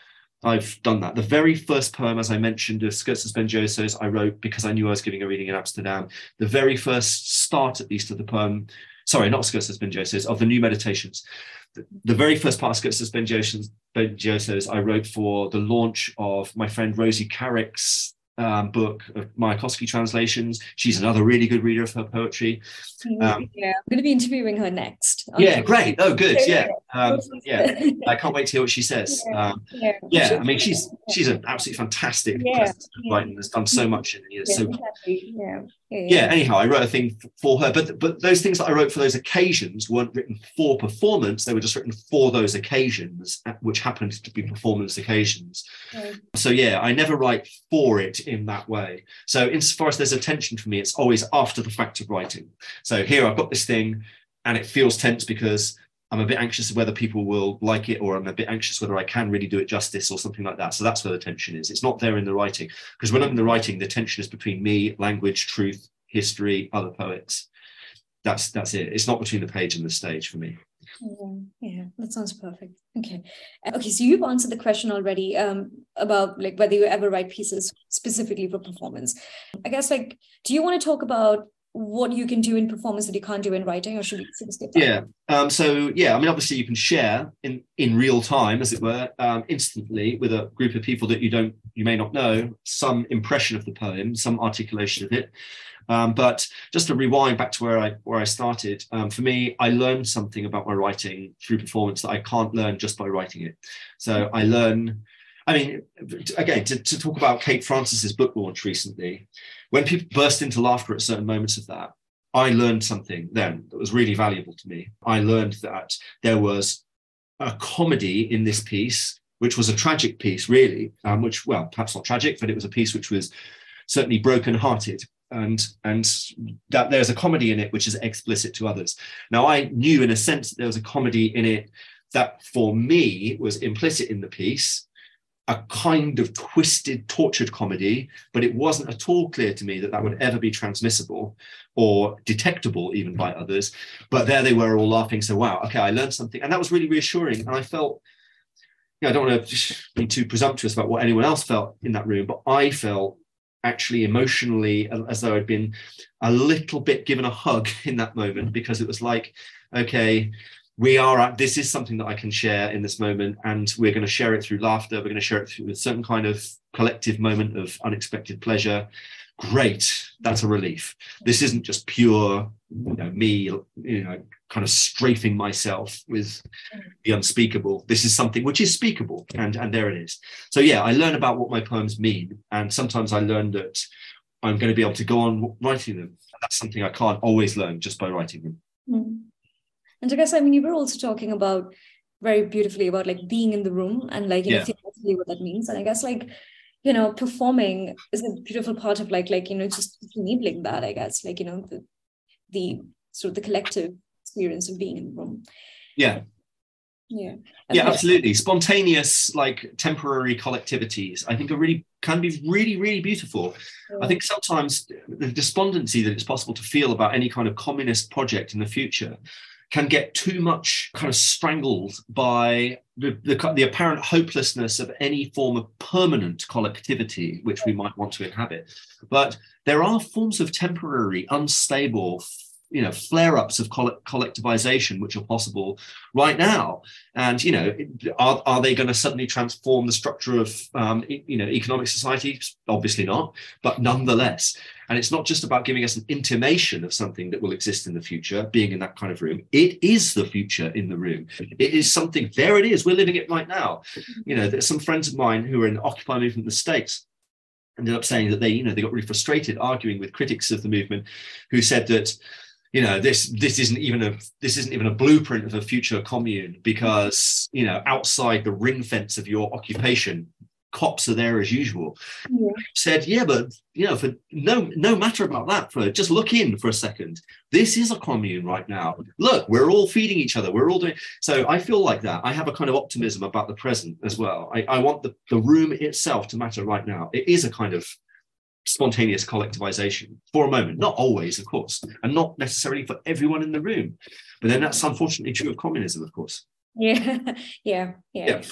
S2: I've done that. The very first poem, as I mentioned, of Skirts Suspendiosos, I wrote because I knew I was giving a reading in Amsterdam. The very first start, at least, of the poem, sorry, not Skirts Suspendiosos, of the New Meditations. The, the very first part of Skirts Suspendiosos I wrote for the launch of my friend Rosie Carrick's um, book of Mayakovsky translations. She's another really good reader of her poetry.
S1: Um, yeah, I'm going to be interviewing her next.
S2: Yeah, great. Oh, good. Yeah, um, yeah. I can't wait to hear what she says.
S1: Yeah,
S2: um,
S1: yeah.
S2: yeah. I mean, she's she's an absolutely fantastic
S1: yeah,
S2: person
S1: yeah.
S2: writing. Has done so much in it.
S1: Yeah,
S2: So
S1: exactly. yeah. Yeah,
S2: yeah.
S1: yeah.
S2: Anyhow, I wrote a thing for her, but but those things that I wrote for those occasions weren't written for performance. They were just written for those occasions, which happened to be performance occasions.
S1: Yeah.
S2: So yeah, I never write for it in that way. So insofar as there's a tension for me, it's always after the fact of writing. So here I've got this thing, and it feels tense because I'm a bit anxious whether people will like it, or I'm a bit anxious whether I can really do it justice or something like that. So that's where the tension is. It's not there in the writing, because when I'm in the writing, the tension is between me, language, truth, history, other poets. That's that's it. It's not between the page and the stage for me.
S1: Yeah, yeah, that sounds perfect. Okay. Okay, so you've answered the question already um, about like whether you ever write pieces specifically for performance. I guess, like, do you want to talk about what you can do in performance that you can't do in writing, or should we sort of skip that?
S2: Yeah. Um, so yeah, I mean, obviously you can share in in real time, as it were, um, instantly with a group of people that you don't, you may not know, some impression of the poem, some articulation of it. Um, but just to rewind back to where I where I started, um, for me, I learned something about my writing through performance that I can't learn just by writing it. So I learn. I mean, again, to, to talk about Kate Francis's book launch recently, when people burst into laughter at certain moments of that, I learned something then that was really valuable to me. I learned that there was a comedy in this piece, which was a tragic piece, really, um, which, well, perhaps not tragic, but it was a piece which was certainly broken-hearted. And, and that there's a comedy in it which is explicit to others. Now, I knew in a sense that there was a comedy in it that for me was implicit in the piece, a kind of twisted, tortured comedy, but it wasn't at all clear to me that that would ever be transmissible or detectable even by others. But there they were all laughing. So, wow, okay, I learned something. And that was really reassuring. And I felt, you know, I don't want to be too presumptuous about what anyone else felt in that room, but I felt actually emotionally as though I'd been a little bit given a hug in that moment, because it was like, okay, we are at, this is something that I can share in this moment, and we're going to share it through laughter. We're going to share it through a certain kind of collective moment of unexpected pleasure. Great, that's a relief. This isn't just pure, you know, me, you know, kind of strafing myself with the unspeakable. This is something which is speakable, and and there it is. So yeah, I learn about what my poems mean, and sometimes I learn that I'm going to be able to go on writing them. That's something I can't always learn just by writing them.
S1: Mm. And I guess, I mean, you were also talking about very beautifully about like being in the room and like, you
S2: yeah.
S1: know, theoretically what that means. And I guess like, you know, performing is a beautiful part of like, like, you know, just enabling that, I guess, like, you know, the, the sort of the collective experience of being in the room.
S2: Yeah.
S1: Yeah.
S2: Yeah, absolutely. Spontaneous, like temporary collectivities, I think are really, can be really, really beautiful. Yeah. I think sometimes the despondency that it's possible to feel about any kind of communist project in the future can get too much kind of strangled by the, the, the apparent hopelessness of any form of permanent collectivity which we might want to inhabit. But there are forms of temporary, unstable, you know, flare-ups of collectivization which are possible right now. And, you know, are, are they going to suddenly transform the structure of, um, you know, economic society? Obviously not, but nonetheless. And it's not just about giving us an intimation of something that will exist in the future, being in that kind of room. It is the future in the room. It is something, there it is, we're living it right now. You know, there's some friends of mine who are in the Occupy movement in the States, ended up saying that they, you know, they got really frustrated arguing with critics of the movement who said that, you know, this this isn't even a this isn't even a blueprint of a future commune, because, you know, outside the ring fence of your occupation, cops are there as usual. Yeah. Said, yeah, but, you know, for no no matter about that, for just look in for a second. This is a commune right now. Look, we're all feeding each other. We're all doing. So I feel like that. I have a kind of optimism about the present as well. I, I want the, the room itself to matter right now. It is a kind of spontaneous collectivization for a moment, not always, of course, and not necessarily for everyone in the room, but then that's unfortunately true of communism, of course.
S1: Yeah, yeah, yeah. yeah.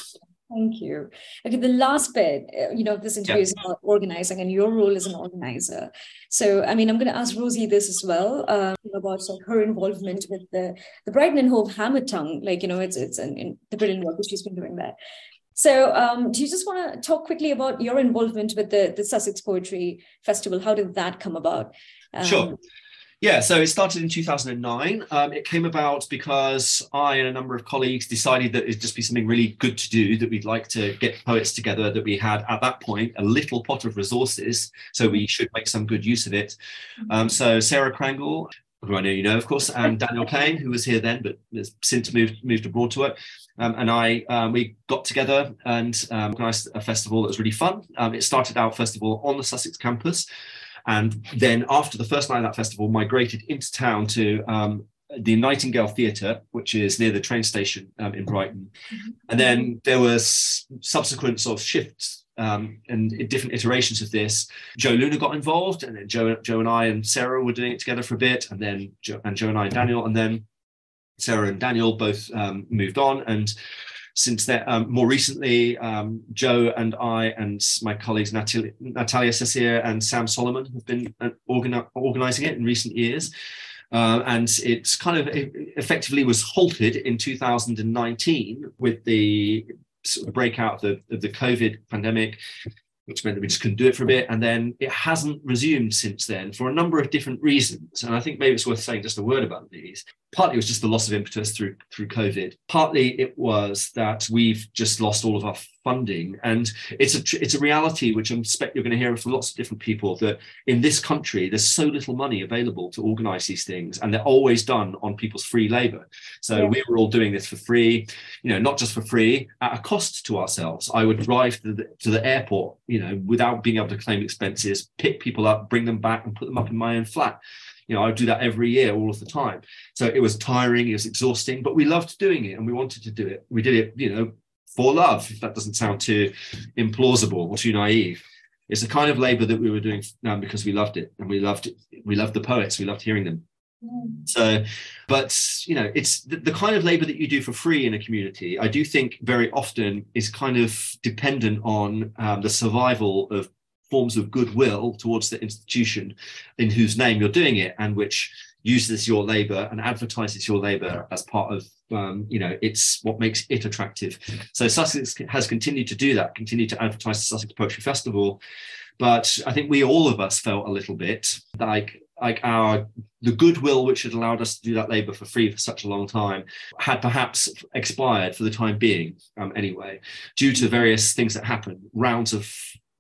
S1: Thank you. Okay, the last bit, uh, you know, this interview
S2: Yeah.
S1: is about organizing and your role as an organizer. So, I mean, I'm going to ask Rosie this as well, um, about like her involvement with the the Brighton and Hove Hammer Tongue. Like, you know, it's it's an, in the brilliant work that she's been doing there. So, um, do you just want to talk quickly about your involvement with the the Sussex Poetry Festival? How did that come about?
S2: Um, sure. Yeah, so it started in two thousand nine. Um, it came about because I and a number of colleagues decided that it'd just be something really good to do, that we'd like to get poets together, that we had at that point a little pot of resources, so we should make some good use of it. Um, so Sarah Krangle, who I know you know, of course, and Daniel Kane, who was here then, but has since moved moved abroad to work, um, and I, um, we got together and um, organised a festival that was really fun. Um, it started out, first of all, on the Sussex campus, and then after the first night of that festival, migrated into town to um, the Nightingale Theatre, which is near the train station um, in Brighton. Mm-hmm. And then there was subsequent sort of shifts um, and different iterations of this. Joe Luna got involved, and then Joe, Joe and I and Sarah were doing it together for a bit, and then Joe, and Joe and I and Daniel, and then Sarah and Daniel both um, moved on. And since then, um, more recently, um, Joe and I and my colleagues Natalia, Natalia Cecilia and Sam Solomon have been uh, organi- organizing it in recent years. Uh, and it's kind of it effectively was halted in two thousand nineteen with the sort of breakout of the, of the COVID pandemic, which meant that we just couldn't do it for a bit. And then it hasn't resumed since then for a number of different reasons. And I think maybe it's worth saying just a word about these. Partly it was just the loss of impetus through through COVID. Partly it was that we've just lost all of our funding. And it's a it's a reality which I expect you're going to hear from lots of different people, that in this country, there's so little money available to organise these things, and they're always done on people's free labour. So yeah. we were all doing this for free, you know, not just for free, at a cost to ourselves. I would drive to the, to the airport, you know, without being able to claim expenses, pick people up, bring them back and put them up in my own flat. You know, I would do that every year, all of the time. So it was tiring, it was exhausting, but we loved doing it and we wanted to do it. We did it, you know, for love, if that doesn't sound too implausible or too naive. It's the kind of labour that we were doing um, because we loved it, and we loved it. We loved the poets, we loved hearing them. Mm. So, but, you know, it's the, the kind of labour that you do for free in a community, I do think very often is kind of dependent on um, the survival of forms of goodwill towards the institution in whose name you're doing it, and which uses your labour and advertises your labour as part of, um, you know, it's what makes it attractive. So Sussex has continued to do that, continued to advertise the Sussex Poetry Festival. But I think we, all of us, felt a little bit like like our the goodwill which had allowed us to do that labour for free for such a long time had perhaps expired for the time being, um, anyway, due to various things that happened, rounds of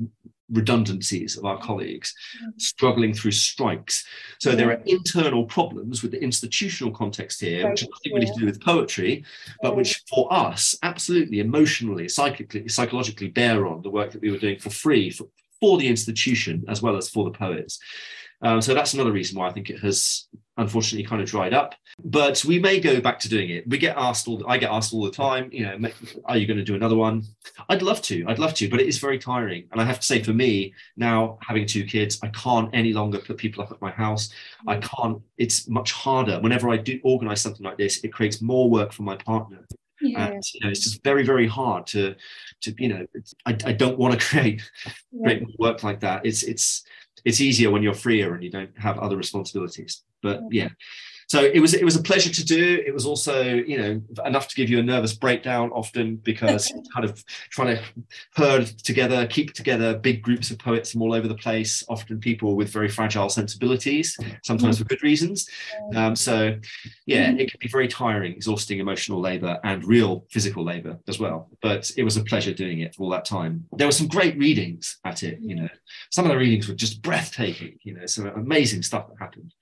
S2: redundancies of our colleagues, struggling through strikes. So there are internal problems with the institutional context here, which have nothing really to do with poetry, but which for us absolutely emotionally, psychically, psychologically bear on the work that we were doing for free for, for the institution as well as for the poets. Um, so that's another reason why I think it has unfortunately kind of dried up. But we may go back to doing it. We get asked all, I get asked all the time, you know, are you going to do another one? I'd love to, I'd love to, but it is very tiring. And I have to say, for me, now having two kids, I can't any longer put people up at my house. I can't, it's much harder. Whenever I do organize something like this, it creates more work for my partner. Yeah. And you know, it's just very, very hard to, to you know, I, I don't want to create, create yeah. work like that. It's, it's, it's easier when you're freer and you don't have other responsibilities. But yeah, so it was it was a pleasure to do. It was also, you know, enough to give you a nervous breakdown often, because kind of trying to herd together, keep together big groups of poets from all over the place, often people with very fragile sensibilities, sometimes for good reasons. Um, so yeah, it can be very tiring, exhausting emotional labour and real physical labour as well. But it was a pleasure doing it for all that time. There were some great readings at it, you know. Some of the readings were just breathtaking, you know, some amazing stuff that happened.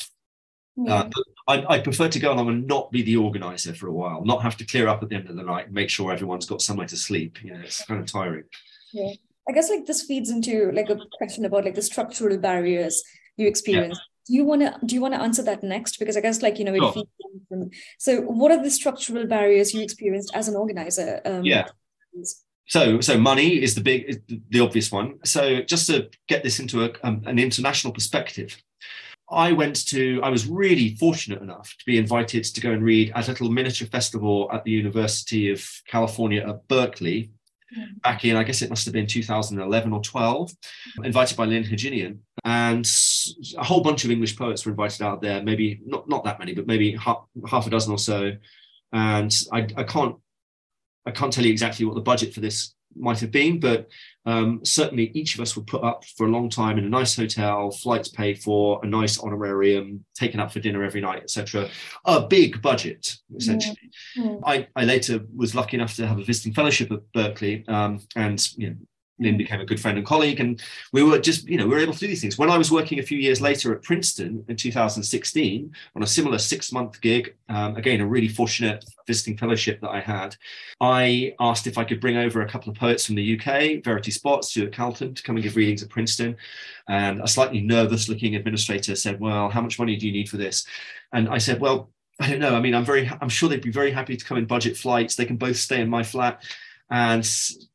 S2: Yeah. Uh, but I, I prefer to go along and not be the organizer for a while, not have to clear up at the end of the night and make sure everyone's got somewhere to sleep. You know, it's kind of tiring.
S1: Yeah, I guess like this feeds into like a question about like the structural barriers you experience. Yeah. Do you want to do you want to answer that next? Because I guess like, you know, it sure. feeds from. So what are the structural barriers you experienced as an organizer? Um,
S2: yeah. So, so money is the big, the obvious one. So just to get this into a, um, an international perspective, I went to, I was really fortunate enough to be invited to go and read at a little miniature festival at the University of California at Berkeley back in, I guess it must have been two thousand eleven or twelve, invited by Lynn Heginian. And a whole bunch of English poets were invited out there, maybe not, not that many, but maybe half, half a dozen or so. And I, I can't I can't tell you exactly what the budget for this might have been, but um, certainly each of us would put up for a long time in a nice hotel, flights paid for, a nice honorarium, taken out for dinner every night, et cetera. A big budget, essentially. Yeah. Yeah. I, I later was lucky enough to have a visiting fellowship at Berkeley, um, and you know, Lynn became a good friend and colleague, and we were just, you know, we were able to do these things. When I was working a few years later at Princeton in two thousand sixteen on a similar six-month gig, um, again, a really fortunate visiting fellowship that I had, I asked if I could bring over a couple of poets from the U K, Verity Spot, Stuart Calton, to come and give readings at Princeton. And a slightly nervous-looking administrator said, well, how much money do you need for this? And I said, well, I don't know. I mean, I'm very, I'm sure they'd be very happy to come in budget flights. They can both stay in my flat. And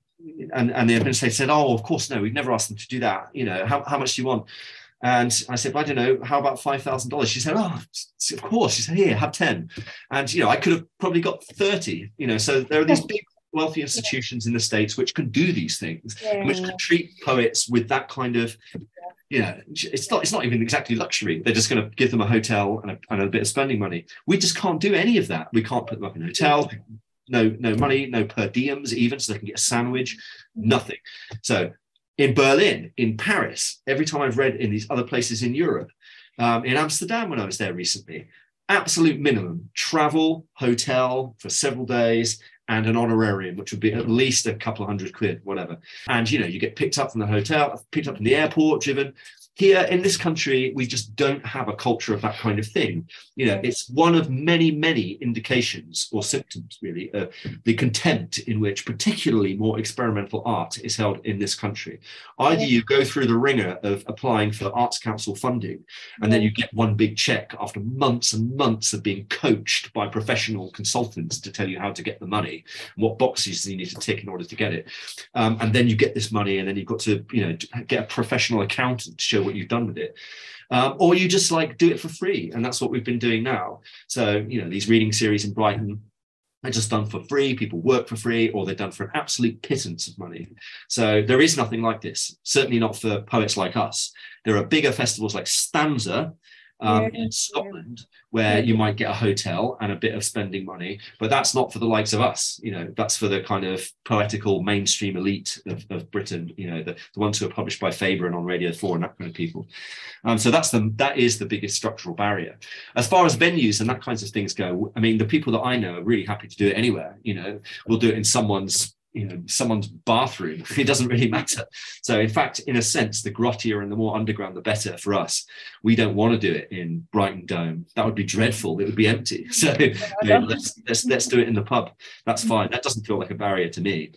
S2: And, and the administrator said, oh, of course, no, we've never asked them to do that. You know, how, how much do you want? And I said, well, I don't know, how about five thousand dollars? She said, oh, of course. She said, here, have ten. And, you know, I could have probably got thirty, you know, so there are these big wealthy institutions in the States which can do these things, yeah. which can treat poets with that kind of, you know, it's not, it's not even exactly luxury. They're just going to give them a hotel and a, and a bit of spending money. We just can't do any of that. We can't put them up in a hotel. No, no money, no per diems even, so they can get a sandwich, nothing. So in Berlin, in Paris, every time I've read in these other places in Europe, um, in Amsterdam when I was there recently, absolute minimum, travel, hotel for several days, and an honorarium, which would be at least a couple of hundred quid, whatever. And, you know, you get picked up from the hotel, picked up from the airport, driven. Here in this country, we just don't have a culture of that kind of thing. You know, it's one of many, many indications or symptoms, really, of the contempt in which particularly more experimental art is held in this country. Either you go through the ringer of applying for Arts Council funding, and then you get one big check after months and months of being coached by professional consultants to tell you how to get the money, and what boxes you need to tick in order to get it. Um, and then you get this money, and then you've got to, you know, get a professional accountant to show what you've done with it, um, or you just like do it for free, and that's what we've been doing now. So, you know, these reading series in Brighton are just done for free. People work for free, or they're done for an absolute pittance of money. So there is nothing like this, certainly not for poets like us. There are bigger festivals like Stanza um, yeah. in Scotland, where you might get a hotel and a bit of spending money, but that's not for the likes of us. You know, that's for the kind of poetical mainstream elite of, of Britain, you know, the, the ones who are published by Faber and on Radio four and that kind of people. Um, so that's the, that is the biggest structural barrier. As far as venues and that kinds of things go, I mean, the people that I know are really happy to do it anywhere. You know, we'll do it in someone's you know, someone's bathroom. It doesn't really matter. So in fact, in a sense, the grottier and the more underground, the better for us. We don't want to do it in Brighton Dome. That would be dreadful. It would be empty. So you know, let's, let's, let's do it in the pub. That's fine. That doesn't feel like a barrier to me.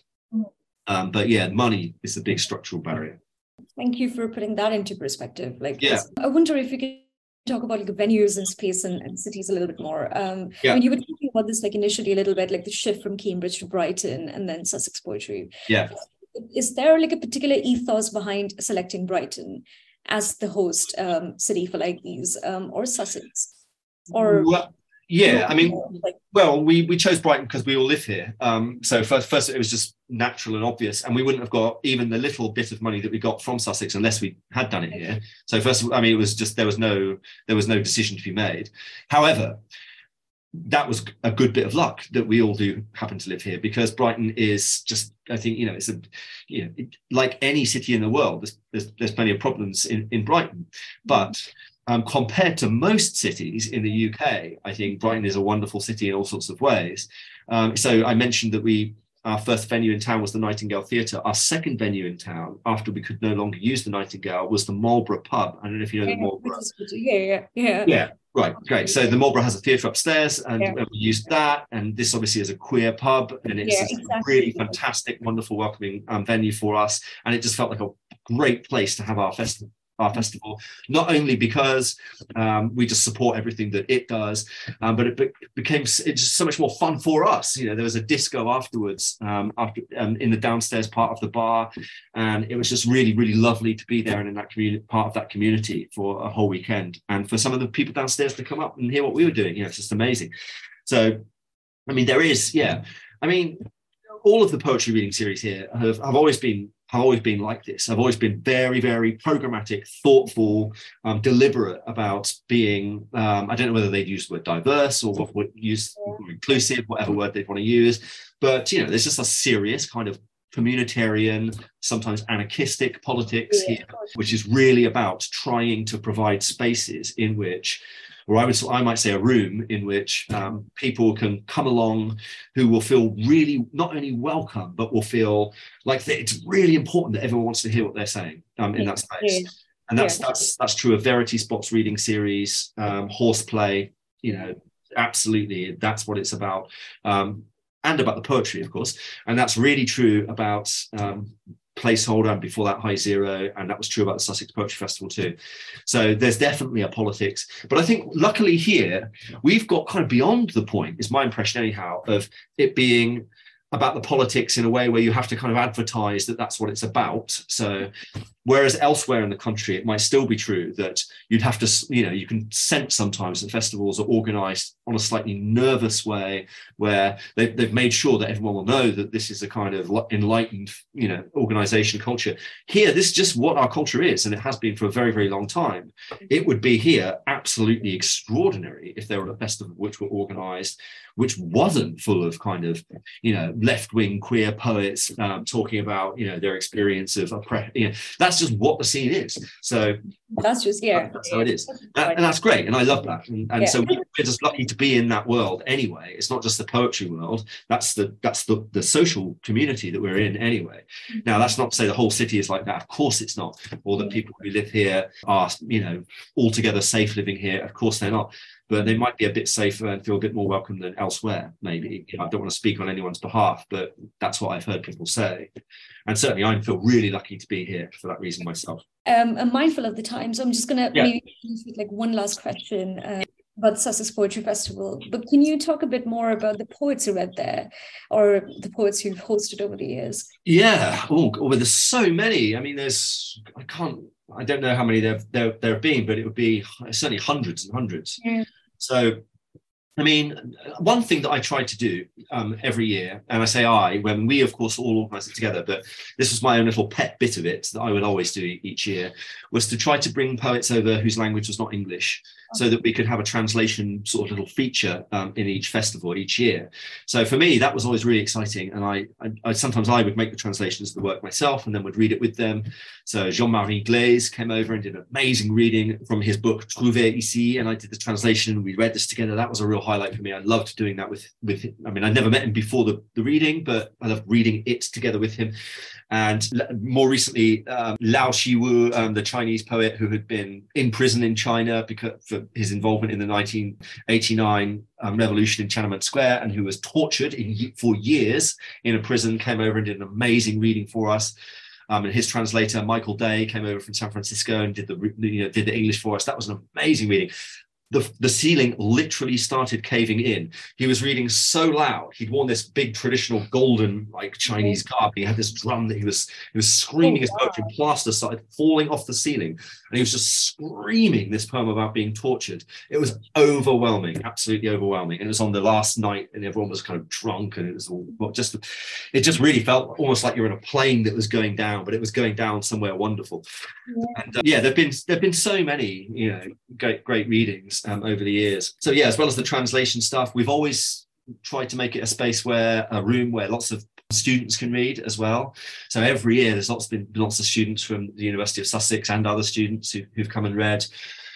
S2: Um, but yeah, money is the big structural barrier.
S1: Thank you for putting that into perspective. Like,
S2: yeah.
S1: I wonder if you could talk about like venues and space and, and cities a little bit more. Um,
S2: yeah.
S1: I mean, you were talking about this like initially a little bit, like the shift from Cambridge to Brighton and then Sussex Poetry.
S2: Yeah.
S1: Is there like a particular ethos behind selecting Brighton as the host um, city for like these, um, or Sussex? Or
S2: well, yeah, I mean, like, well, we we chose Brighton because we all live here. Um, so first, first it was just natural and obvious, and we wouldn't have got even the little bit of money that we got from Sussex unless we had done it here. So first, I mean, it was just there was no there was no decision to be made. However, that was a good bit of luck that we all do happen to live here, because Brighton is just, I think, you know, it's a, you know, it, like any city in the world, there's there's, there's plenty of problems in, in Brighton, but um, compared to most cities in the U K, I think Brighton is a wonderful city in all sorts of ways. Um, so I mentioned that we, our first venue in town was the Nightingale Theatre. Our second venue in town, after we could no longer use the Nightingale, was the Marlborough Pub. I don't know if you know
S1: yeah,
S2: the Marlborough.
S1: Yeah, yeah, yeah.
S2: Yeah, right, great. So the Marlborough has a theatre upstairs, and
S1: yeah.
S2: we used that. And this obviously is a queer pub, and it's
S1: yeah,
S2: a
S1: exactly.
S2: really fantastic, wonderful, welcoming um, venue for us. And it just felt like a great place to have our festival. Our festival, not only because um, we just support everything that it does, um, but it be- became it's just so much more fun for us. You know, there was a disco afterwards, um, after um, in the downstairs part of the bar, and it was just really, really lovely to be there and in that community, part of that community for a whole weekend, and for some of the people downstairs to come up and hear what we were doing. You know, it's just amazing. So, I mean, there is, yeah, I mean. all of the poetry reading series here have, have always been have always been like this. I've always been very, very programmatic, thoughtful, um, deliberate about being, um, I don't know whether they'd use the word diverse or what would use inclusive, whatever word they'd want to use. But, you know, there's just a serious kind of communitarian, sometimes anarchistic politics yeah, here, which is really about trying to provide spaces in which, or I would, I might say a room in which um, people can come along who will feel really not only welcome, but will feel like it's really important that everyone wants to hear what they're saying um, in that space. Yeah. And that's, yeah. that's, that's true of Verity Spot's reading series, um, Horseplay, you know, absolutely. That's what it's about. Um, and about the poetry, of course. And that's really true about um, Placeholder, and before that High Zero, and that was true about the Sussex Poetry Festival too. So there's definitely a politics, but I think luckily here we've got kind of beyond the point, is my impression anyhow, of it being about the politics in a way where you have to kind of advertise that that's what it's about. So whereas elsewhere in the country it might still be true that you'd have to, you know, you can sense sometimes that festivals are organized on a slightly nervous way, where they've, they've made sure that everyone will know that this is a kind of enlightened, you know, organization culture. Here, this is just what our culture is, and it has been for a very, very long time. It would be here absolutely extraordinary if there were a festival which were organized, which wasn't full of kind of, you know, left-wing queer poets um, talking about, you know, their experience of oppression. You know, that's just what the scene is. So
S1: that's just, yeah.
S2: That's how it is. That, and that's great. And I love that. And, and yeah. so we're just lucky to be in that world anyway. It's not just the poetry world. That's the that's the, the social community that we're in anyway. Now, that's not to say the whole city is like that. Of course it's not. Or that people who live here are, you know, altogether safe living here. Of course they're not. But they might be a bit safer and feel a bit more welcome than elsewhere, maybe. You know, I don't want to speak on anyone's behalf, but that's what I've heard people say. And certainly I feel really lucky to be here for that reason myself.
S1: Um, I'm mindful of the time, so I'm just going to yeah. maybe like one last question uh, about the Sussex Poetry Festival. But can you talk a bit more about the poets who read there, or the poets you've hosted over the years?
S2: Yeah, oh, well, there's so many. I mean, there's, I can't, I don't know how many there, there, there have been, but it would be certainly hundreds and hundreds. Yeah. So, I mean, one thing that I try to do um, every year, and I say I, when we, of course, all organise it together, but this was my own little pet bit of it that I would always do each year, was to try to bring poets over whose language was not English, so that we could have a translation sort of little feature um, in each festival each year. So for me, that was always really exciting. And I, I, I sometimes I would make the translations of the work myself and then would read it with them. So Jean-Marie Glaise came over and did an amazing reading from his book Trouver ici, and I did the translation. We read this together. That was a real highlight for me. I loved doing that with, with him. I mean, I never met him before the, the reading, but I loved reading it together with him. And more recently, um, Lao Shiwu, um, the Chinese poet who had been in prison in China because for his involvement in the nineteen eighty-nine um, revolution in Tiananmen Square, and who was tortured in, for years in a prison, came over and did an amazing reading for us. Um, and his translator, Michael Day, came over from San Francisco and did the, you know, did the English for us. That was an amazing reading. The, the ceiling literally started caving in. He was reading so loud. He'd worn this big traditional golden, like Chinese garb. He had this drum that he was he was screaming his poetry. Plaster started falling off the ceiling, and he was just screaming this poem about being tortured. It was overwhelming, absolutely overwhelming. And it was on the last night, and everyone was kind of drunk, and it was all well, just it just really felt almost like you're in a plane that was going down, but it was going down somewhere wonderful. Yeah. And uh, yeah, there've been there've been so many, you know, great great readings Um, over the years. So yeah, as well as the translation stuff, we've always tried to make it a space where, a room where lots of students can read as well. So every year there's lots been lots of students from the University of Sussex and other students who, who've come and read.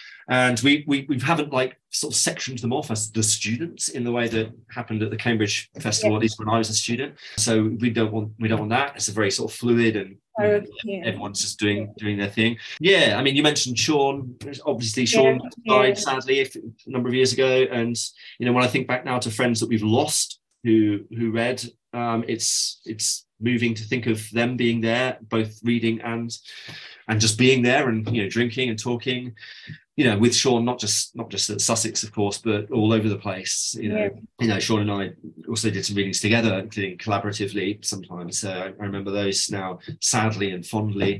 S2: And we, we we haven't like sort of sectioned them off as the students in the way that happened at the Cambridge Festival, yeah. at least when I was a student. So we don't want we don't want that. It's a very sort of fluid, and you know, yeah. everyone's just doing doing their thing. Yeah, I mean, you mentioned Sean. Obviously, Sean yeah. died yeah. sadly a number of years ago, and you know, when I think back now to friends that we've lost who who read, um, it's it's moving to think of them being there, both reading and and just being there, and you know, drinking and talking. You know, with Sean, not just not just at Sussex, of course, but all over the place. You know, yeah. you know, Sean and I also did some readings together, including collaboratively sometimes. So I, I remember those now, sadly and fondly.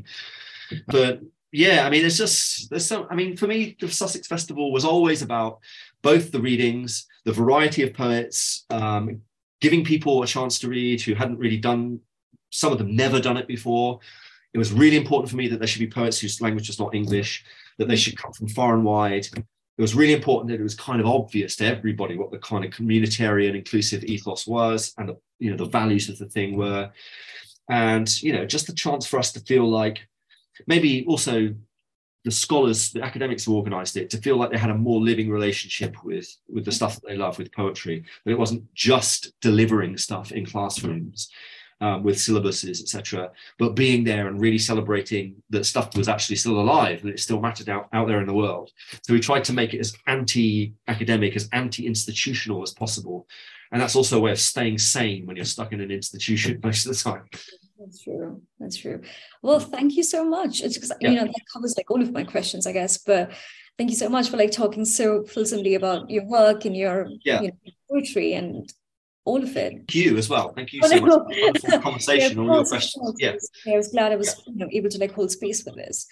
S2: But yeah, I mean, it's just there's some. I mean, for me, the Sussex Festival was always about both the readings, the variety of poets, um, giving people a chance to read who hadn't really done, some of them never done it before. It was really important for me that there should be poets whose language was not English, that they should come from far and wide. It was really important that it was kind of obvious to everybody what the kind of communitarian, inclusive ethos was, and the, you know, the values of the thing were. And, you know, just the chance for us to feel like, maybe also the scholars, the academics who organized it, to feel like they had a more living relationship with, with the stuff that they love, with poetry, that it wasn't just delivering stuff in classrooms um, with syllabuses, et cetera, but being there and really celebrating that stuff was actually still alive and it still mattered out, out there in the world. So we tried to make it as anti-academic, as anti-institutional as possible. And that's also a way of staying sane when you're stuck in an institution most of the time.
S1: That's true. That's true. Well, thank you so much. It's because, yeah. you know, that covers like all of my questions, I guess. But thank you so much for like talking so fulsomely about your work and your, yeah. you know, poetry and all of it.
S2: Thank you as well. Thank you so much for the conversation,
S1: yeah,
S2: all your questions.
S1: Yeah. I was glad I was yeah. you know, able to like hold space for this.